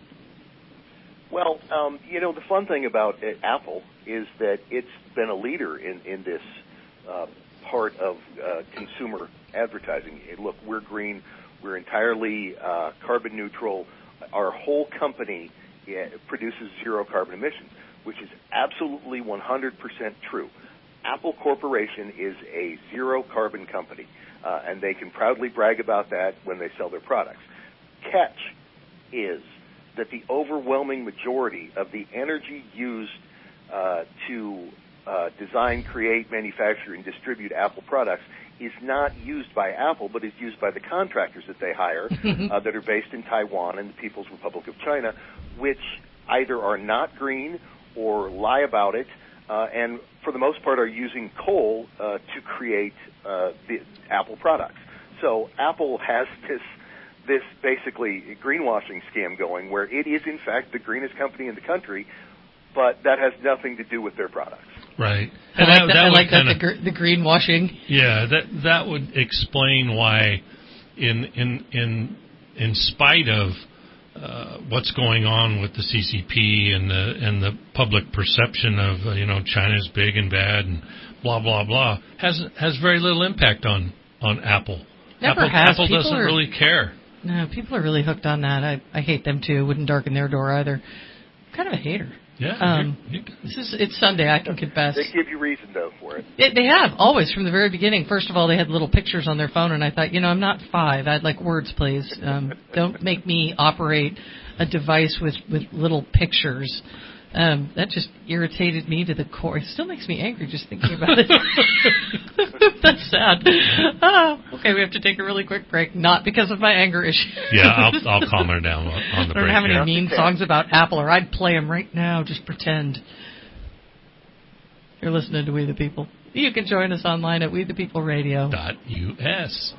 Well, um, you know, the fun thing about uh, Apple is that it's been a leader in, in this uh, part of uh, consumer advertising. Look, we're green. We're entirely uh, carbon neutral. Our whole company uh, produces zero carbon emissions, which is absolutely one hundred percent true. Apple Corporation is a zero carbon company, uh, and they can proudly brag about that when they sell their products. Catch is that the overwhelming majority of the energy used uh, to uh, design, create, manufacture, and distribute Apple products is not used by Apple, but is used by the contractors that they hire uh, that are based in Taiwan and the People's Republic of China, which either are not green or lie about it, uh, and for the most part are using coal uh, to create uh, the Apple products. So Apple has this this basically greenwashing scam going where it is, in fact, the greenest company in the country, but that has nothing to do with their products. Right. I And like that, that, that I would like that kinda, the, gr- the greenwashing. Yeah, that that would explain why, in in in in spite of uh, what's going on with the C C P and the and the public perception of uh, you know China's big and bad and blah blah blah, has has very little impact on on Apple. Never Apple, has. Apple People doesn't are, really care. No, people are really hooked on that. I I hate them too. Wouldn't darken their door either. I'm kind of a hater. Yeah. Um, you, you, this is it's Sunday. I can confess. They give you reason though for it. It, they have always from the very beginning. First of all, they had little pictures on their phone, and I thought, you know, I'm not five. I'd like words, please. Um, don't make me operate a device with with little pictures. Um, that just irritated me to the core. It still makes me angry just thinking about it. That's sad. Ah, okay, we have to take a really quick break, not because of my anger issue. Yeah, I'll, I'll calm her down on the break. I don't have any yeah. mean songs about Apple, or I'd play them right now. Just pretend. You're listening to We the People. You can join us online at we the people radio dot U S.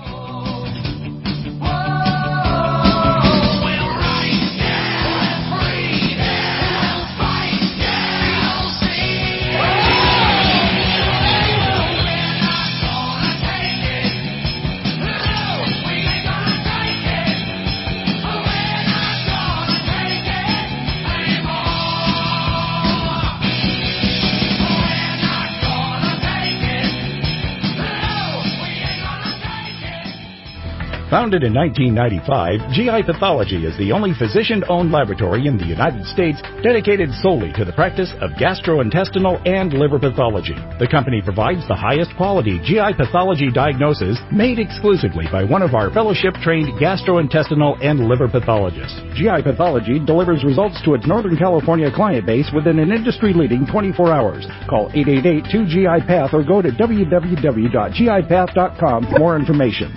Founded in nineteen ninety-five, G I Pathology is the only physician-owned laboratory in the United States dedicated solely to the practice of gastrointestinal and liver pathology. The company provides the highest quality G I pathology diagnosis made exclusively by one of our fellowship-trained gastrointestinal and liver pathologists. G I Pathology delivers results to its Northern California client base within an industry-leading twenty-four hours. Call eight eight eight, two G I Path or go to w w w dot g i path dot com for more information.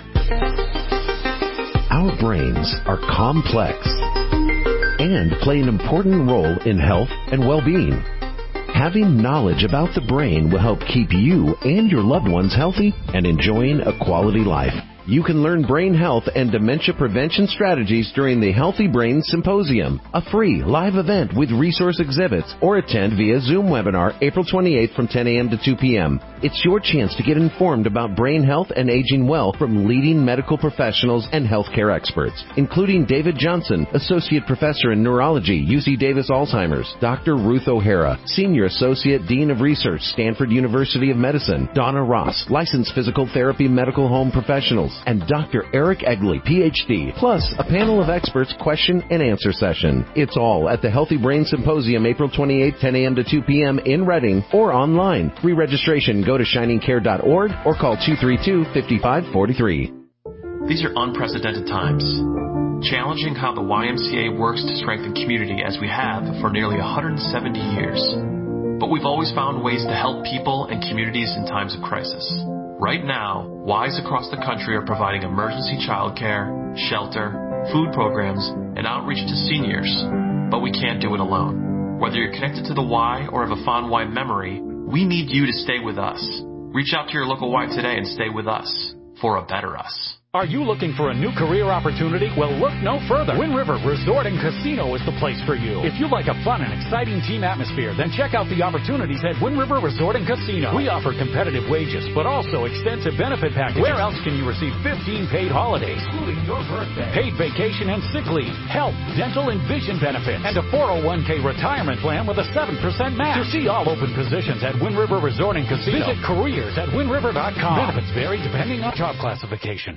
Our brains are complex and play an important role in health and well-being. Having knowledge about the brain will help keep you and your loved ones healthy and enjoying a quality life. You can learn brain health and dementia prevention strategies during the Healthy Brain Symposium, a free live event with resource exhibits, or attend via Zoom webinar April twenty-eighth from ten a.m. to two p.m. It's your chance to get informed about brain health and aging well from leading medical professionals and healthcare experts, including David Johnson, Associate Professor in Neurology, U C Davis Alzheimer's, Doctor Ruth O'Hara, Senior Associate Dean of Research, Stanford University of Medicine, Donna Ross, Licensed Physical Therapy Medical Home Professionals, and Doctor Eric Egley, P H D, plus a panel of experts question and answer session. It's all at the Healthy Brain Symposium, April twenty-eighth, ten a.m. to two p.m. in Reading or online. Free registration, go to shining care dot org or call two three two, five five four three. These are unprecedented times, challenging how the Y M C A works to strengthen community as we have for nearly one hundred seventy years. but we've always found ways to help people and communities in times of crisis. Right now, Wise across the country are providing emergency childcare, shelter, food programs, and outreach to seniors, but we can't do it alone. Whether you're connected to the Y or have a fond Y memory, we need you to stay with us. Reach out to your local Y today and stay with us for a better us. Are you looking for a new career opportunity? Well, look no further. Wind River Resort and Casino is the place for you. If you like a fun and exciting team atmosphere, then check out the opportunities at Wind River Resort and Casino. We offer competitive wages, but also extensive benefit packages. Where else can you receive fifteen paid holidays, including your birthday, paid vacation and sick leave, health, dental, and vision benefits, and a four oh one k retirement plan with a seven percent match? To see all open positions at Wind River Resort and Casino, visit careers at wind river dot com. Benefits vary depending on job classification.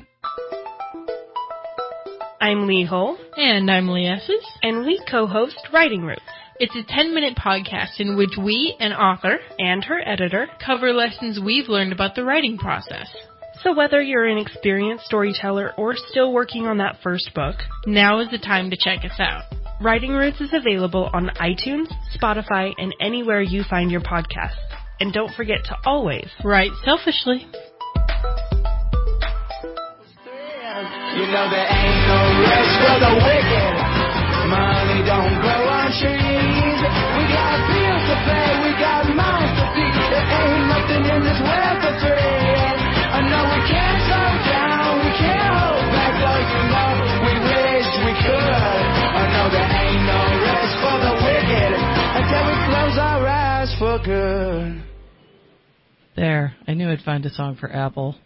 I'm Lee Hull. And I'm Lee Esses. And we co-host Writing Roots. It's a ten-minute podcast in which we, an author, and her editor, cover lessons we've learned about the writing process. So whether you're an experienced storyteller or still working on that first book, now is the time to check us out. Writing Roots is available on iTunes, Spotify, and anywhere you find your podcasts. And don't forget to always write selfishly. You know there ain't no rest for the wicked. Money don't grow on trees. We got bills to pay, we got mouths to feed. There ain't nothing in this world for free. I know we can't slow down, we can't hold back, though you know we wish we could. I know there ain't no rest for the wicked until we close our eyes for good. There, I knew I'd find a song for Apple.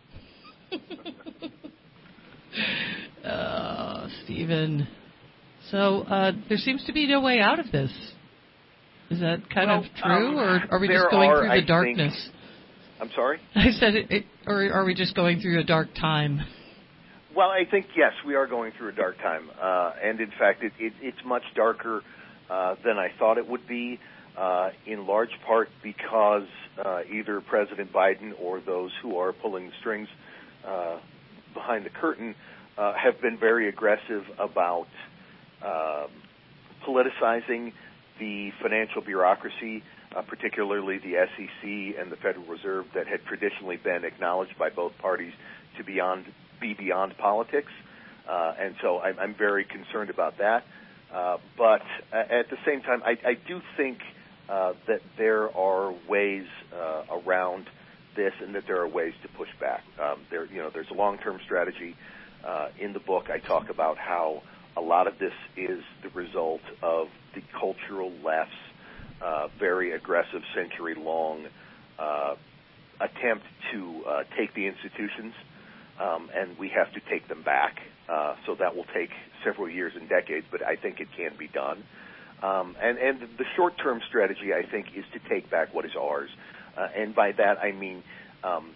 Oh, Stephen. So uh, there seems to be no way out of this. Is that kind well, of true, um, or are we there just going are, through the I darkness? Think, I'm sorry? I said it, it, or are we just going through a dark time? Well, I think, yes, we are going through a dark time. Uh, and, in fact, it, it, it's much darker uh, than I thought it would be, uh, in large part because uh, either President Biden or those who are pulling the strings uh, behind the curtain uh, have been very aggressive about uh, politicizing the financial bureaucracy, uh, particularly the S E C and the Federal Reserve, that had traditionally been acknowledged by both parties to beyond, be beyond politics. Uh, and so I'm, I'm very concerned about that. Uh, but at the same time, I, I do think uh, that there are ways uh, around this, and that there are ways to push back. Um, there, you know, there's a long-term strategy. Uh, in the book, I talk about how a lot of this is the result of the cultural left's uh, very aggressive, century-long uh, attempt to uh, take the institutions, um, and we have to take them back. Uh, so that will take several years and decades, but I think it can be done. Um, and, and the short-term strategy, I think, is to take back what is ours. Uh, and by that, I mean, um,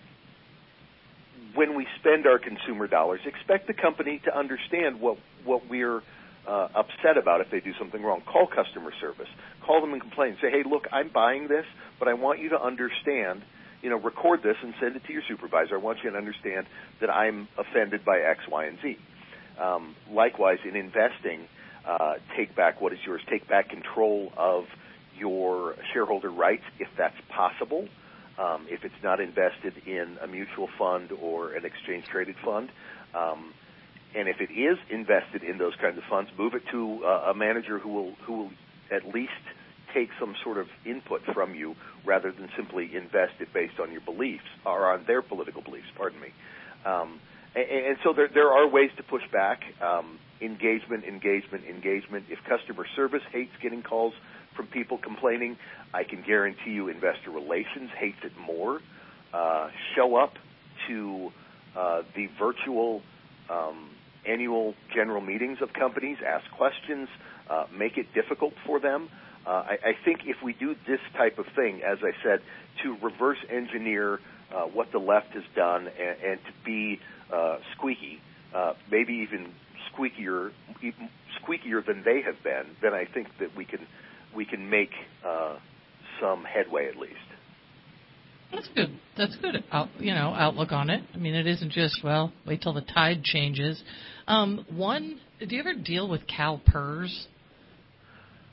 when we spend our consumer dollars, expect the company to understand what, what we're uh, upset about if they do something wrong. Call customer service. Call them and complain. Say, hey, look, I'm buying this, but I want you to understand, you know, record this and send it to your supervisor. I want you to understand that I'm offended by X, Y, and Z. Um, likewise, in investing, uh, take back what is yours. Take back control of your shareholder rights if that's possible. Um, if it's not invested in a mutual fund or an exchange-traded fund. Um, and if it is invested in those kinds of funds, move it to uh, a manager who will who will at least take some sort of input from you rather than simply invest it based on your beliefs or on their political beliefs, pardon me. Um, and, and so there, there are ways to push back. Um, engagement, engagement, engagement. If customer service hates getting calls from people complaining, I can guarantee you investor relations hates it more. Uh, show up to uh, the virtual um, annual general meetings of companies, ask questions, uh, make it difficult for them. Uh, I, I think if we do this type of thing, as I said, to reverse engineer uh, what the left has done and, and to be uh, squeaky, uh, maybe even squeakier, even squeakier than they have been, then I think that we can we can make uh, some headway at least. That's good. That's good. Out, you know, outlook on it. I mean, it isn't just, well, wait till the tide changes. Um, one, do you ever deal with CalPERS?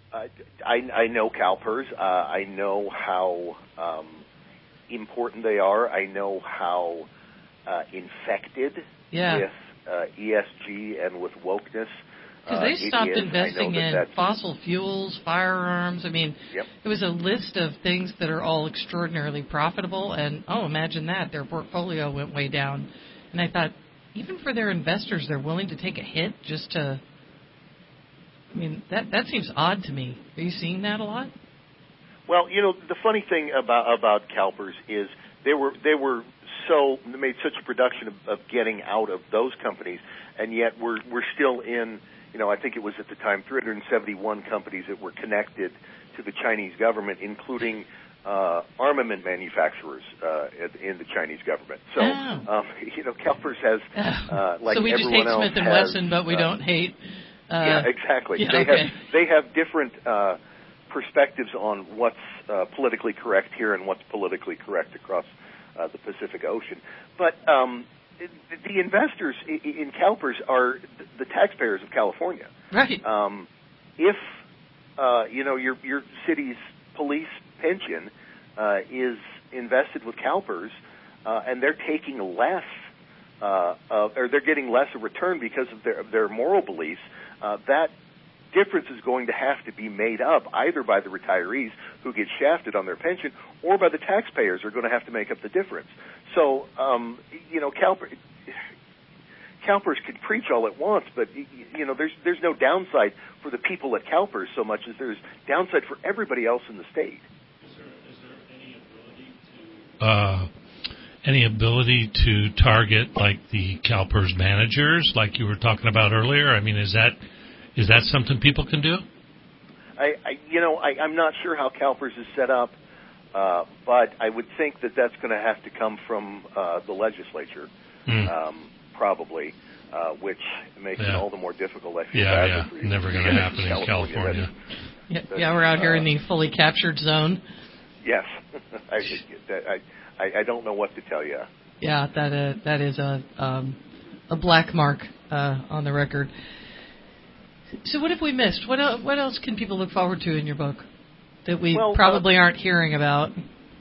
Uh, I, I know CalPERS. Uh, I know how um, important they are. I know how uh, infected yeah. with uh, E S G and with wokeness. Because they uh, stopped is. investing that in that's, fossil fuels, firearms. I mean, yep. it was a list of things that are all extraordinarily profitable. And, oh, imagine that. Their portfolio went way down. And I thought, even for their investors, they're willing to take a hit just to... I mean, that that seems odd to me. Are you seeing that a lot? Well, you know, the funny thing about about CalPERS is they were they were so they made such a production of, of getting out of those companies, and yet we're we're still in. You know, I think it was at the time three hundred seventy-one companies that were connected to the Chinese government, including uh, armament manufacturers uh, in the Chinese government. So, oh. um, you know, CalPERS has uh, like so we just everyone hate else Smith and has, Wesson, but we uh, don't hate. Uh, yeah, exactly. Yeah, they okay. have they have different uh, perspectives on what's uh, politically correct here and what's politically correct across uh, the Pacific Ocean. But um, the investors in CalPERS are the taxpayers of California. Right. Um, if uh, you know your your city's police pension uh, is invested with CalPERS, uh, and they're taking less, uh, of, or they're getting less of return because of their of their moral beliefs, uh, that difference is going to have to be made up either by the retirees who get shafted on their pension, or by the taxpayers who are going to have to make up the difference. So, um, you know, CalPERS, CalPERS could preach all it wants, but, you know, there's there's no downside for the people at CalPERS so much as there's downside for everybody else in the state. Is there, is there any ability to... Uh, any ability to target, like, the CalPERS managers, like you were talking about earlier? I mean, is that is that something people can do? I, I you know, I, I'm not sure how CalPERS is set up. Uh, but I would think that that's going to have to come from uh, the legislature, mm. um, probably, uh, which makes yeah. it all the more difficult. I feel yeah, bad yeah, never going to happen in California. California. Yeah, yeah, we're out here uh, in the fully captured zone. Yes, I, I I don't know what to tell you. Yeah, that uh, that is a um, a black mark uh, on the record. So what have we missed? What el- what else can people look forward to in your book that we well, probably uh, aren't hearing about?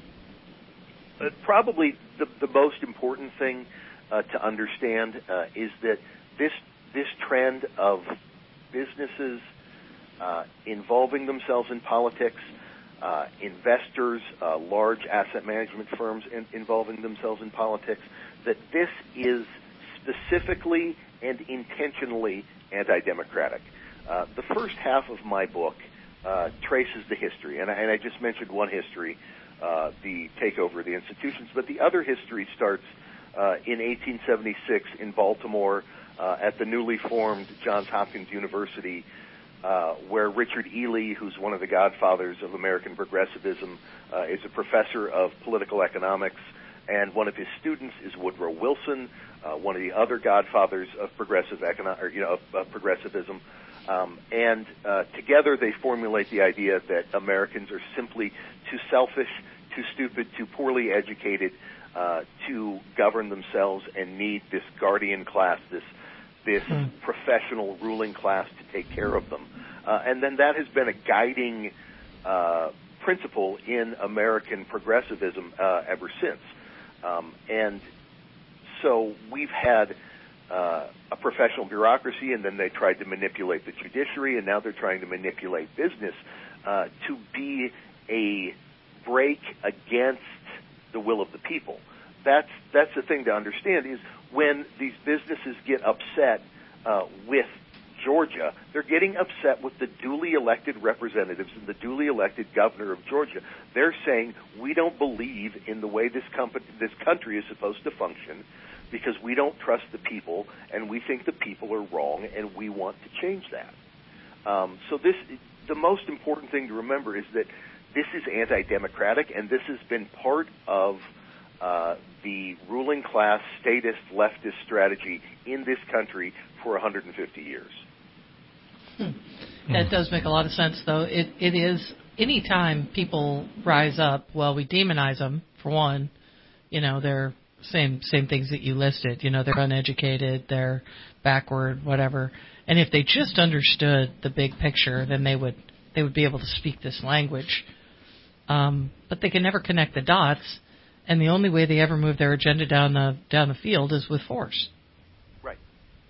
Uh, probably the the most important thing uh, to understand uh, is that this this trend of businesses uh, involving themselves in politics, uh, investors, uh, large asset management firms in, involving themselves in politics, that this is specifically and intentionally anti-democratic. Uh, the first half of my book uh, traces the history, and I, and I just mentioned one history, uh, the takeover of the institutions, but the other history starts uh, in eighteen seventy-six in Baltimore uh, at the newly formed Johns Hopkins University, uh, where Richard Ely, who's one of the godfathers of American progressivism, uh, is a professor of political economics, and one of his students is Woodrow Wilson, uh, one of the other godfathers of progressive econo- or, you know, of, of progressivism. Um, and uh, together they formulate the idea that Americans are simply too selfish, too stupid, too poorly educated uh, to govern themselves, and need this guardian class, this this hmm. professional ruling class to take care of them. Uh, and then that has been a guiding uh, principle in American progressivism uh, ever since. Um, and so we've had uh, a professional bureaucracy, and then they tried to manipulate the judiciary, and now they're trying to manipulate business uh, to be a break against the will of the people. That's that's the thing to understand, is when these businesses get upset uh, with Georgia, they're getting upset with the duly elected representatives and the duly elected governor of Georgia. They're saying, we don't believe in the way this company, this country is supposed to function, because we don't trust the people, and we think the people are wrong, and we want to change that. Um, so this, the most important thing to remember is that this is anti-democratic, and this has been part of uh, the ruling class, statist, leftist strategy in this country for one hundred fifty years. Hmm. That does make a lot of sense, though. It it is, any time people rise up, well, we demonize them, for one. You know, they're same same things that you listed. You know, they're uneducated, they're backward, whatever. And if they just understood the big picture, then they would they would be able to speak this language. Um, but they can never connect the dots, and the only way they ever move their agenda down the down the field is with force. Right.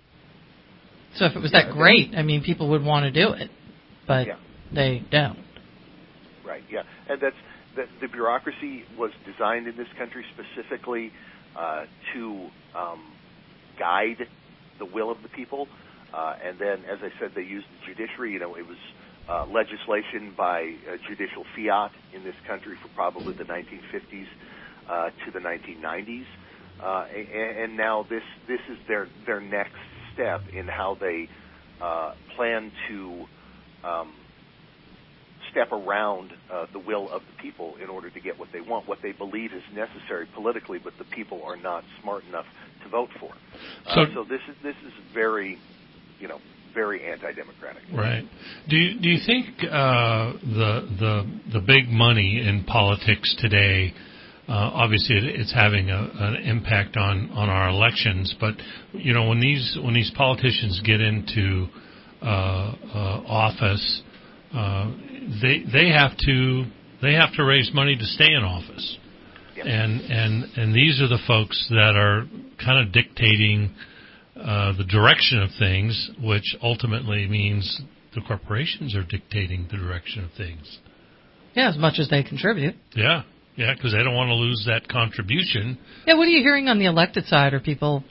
So if it was yeah, that great, I mean, people would want to do it, but yeah. they don't. Right. Yeah, and that's the, the bureaucracy was designed in this country specifically uh, to um, guide the will of the people, uh, and then, as I said, they used the judiciary. You know, it was uh, legislation by uh, judicial fiat in this country for probably the nineteen fifties uh, to the nineteen nineties, uh, and, and now this this is their their next step in how they uh, plan to um, step around uh, the will of the people in order to get what they want, what they believe is necessary politically, but the people are not smart enough to vote for. Uh, so, so this is this is very, you know, very anti-democratic. Right. Do you, do you think uh, the the the big money in politics today? Uh, obviously, it's having a, an impact on, on our elections. But you know, when these when these politicians get into uh, uh, office, uh, they they have to they have to raise money to stay in office, yep. and and and these are the folks that are kind of dictating uh, the direction of things, which ultimately means the corporations are dictating the direction of things. Yeah, as much as they contribute. Yeah. Yeah, because they don't want to lose that contribution. Yeah, what are you hearing on the elected side? Are people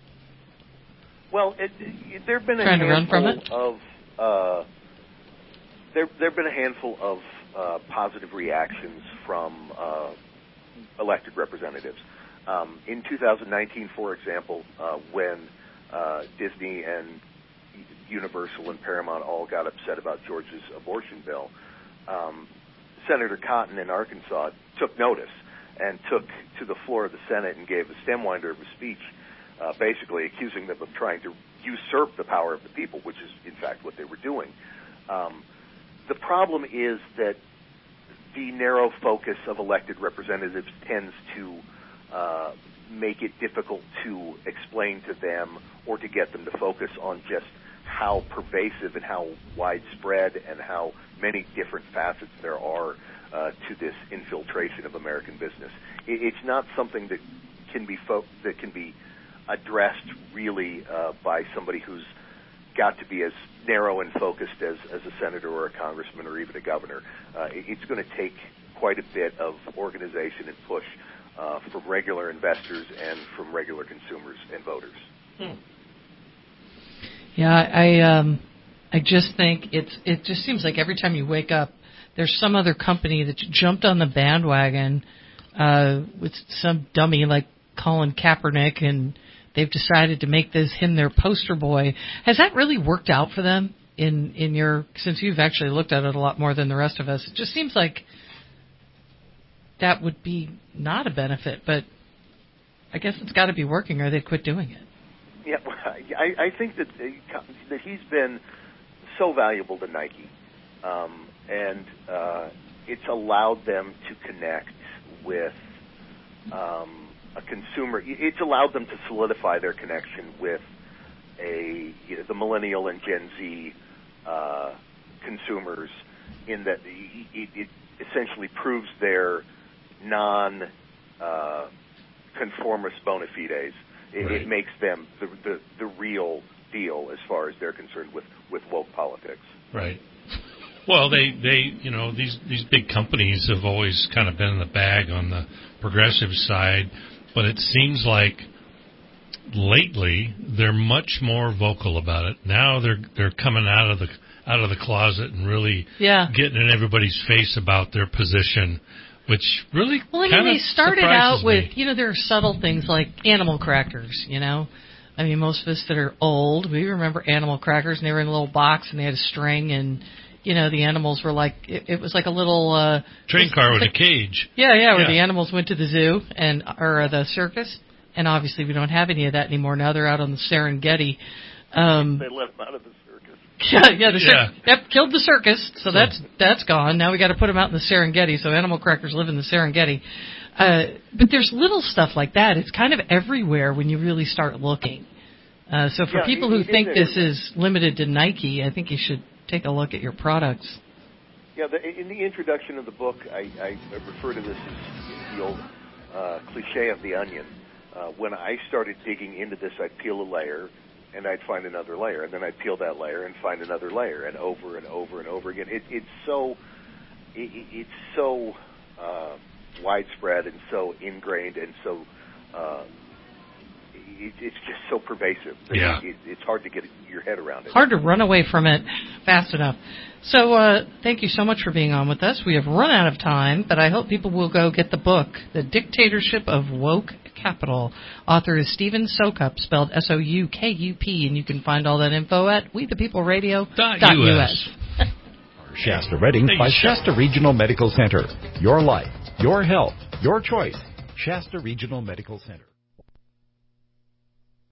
well, it, it, there have been a trying to run from handful it? of uh, there there have been a handful of uh, positive reactions from uh, elected representatives. Um, in two thousand nineteen, for example, uh, when uh, Disney and Universal and Paramount all got upset about Georgia's abortion bill, um, Senator Cotton in Arkansas took notice and took to the floor of the Senate and gave a stem winder of a speech, uh, basically accusing them of trying to usurp the power of the people, which is, in fact, what they were doing. Um, the problem is that the narrow focus of elected representatives tends to uh, make it difficult to explain to them or to get them to focus on just how pervasive and how widespread and how many different facets there are uh, to this infiltration of American business. It, it's not something that can be fo- that can be addressed really uh, by somebody who's got to be as narrow and focused as, as a senator or a congressman or even a governor. Uh, it, it's going to take quite a bit of organization and push uh, from regular investors and from regular consumers and voters. Hmm. Yeah, I um, I just think it's it just seems like every time you wake up, there's some other company that jumped on the bandwagon uh, with some dummy like Colin Kaepernick, and they've decided to make this him their poster boy. Has that really worked out for them in in your since you've actually looked at it a lot more than the rest of us? It just seems like that would be not a benefit, but I guess it's got to be working, or they'd quit doing it. Yeah, I, I think that that he's been so valuable to Nike, um, and uh, it's allowed them to connect with um, a consumer. It's allowed them to solidify their connection with a you know, the millennial and Gen Z uh, consumers, in that it, it essentially proves their non uh, conformist bona fides. It, right. it makes them the, the the real deal as far as they're concerned with, with woke politics. Right. Well, they, they you know these these big companies have always kind of been in the bag on the progressive side, but it seems like lately they're much more vocal about it. Now they're they're coming out of the out of the closet and really yeah. getting in everybody's face about their position. Which really well, I mean, they started out with, me. you know, there are subtle things like animal crackers, you know. I mean, most of us that are old, we remember animal crackers, and they were in a little box, and they had a string, and, you know, the animals were like, it, it was like a little... Uh, train car with like, a cage. Yeah, yeah, where yeah. the animals went to the zoo, and or the circus, and obviously we don't have any of that anymore. Now they're out on the Serengeti. Um, they let them out of the circus. Yeah, yeah, the yeah. Cir- yep, killed the circus, so that's that's gone. Now we got to put them out in the Serengeti, so animal crackers live in the Serengeti. Uh, but there's little stuff like that. It's kind of everywhere when you really start looking. Uh, so for yeah, people it, who it think is this is limited to Nike, I think you should take a look at your products. Yeah, the, in the introduction of the book, I, I refer to this as the old uh, cliche of the onion. Uh, when I started digging into this, I'd peel a layer, and I'd find another layer, and then I'd peel that layer and find another layer, and over and over and over again. It, it's so, it, it's so uh, widespread and so ingrained and so. Uh, it, it's just so pervasive. Yeah. It, it's hard to get your head around it. Hard to run away from it fast enough. So uh, thank you so much for being on with us. We have run out of time, but I hope people will go get the book, The Dictatorship of Woke Capital. Author is Stephen Soukup, spelled S O U K U P, and you can find all that info at we the people radio dot U S. Shasta Redding by Shasta Regional Medical Center. Your life, your health, your choice. Shasta Regional Medical Center.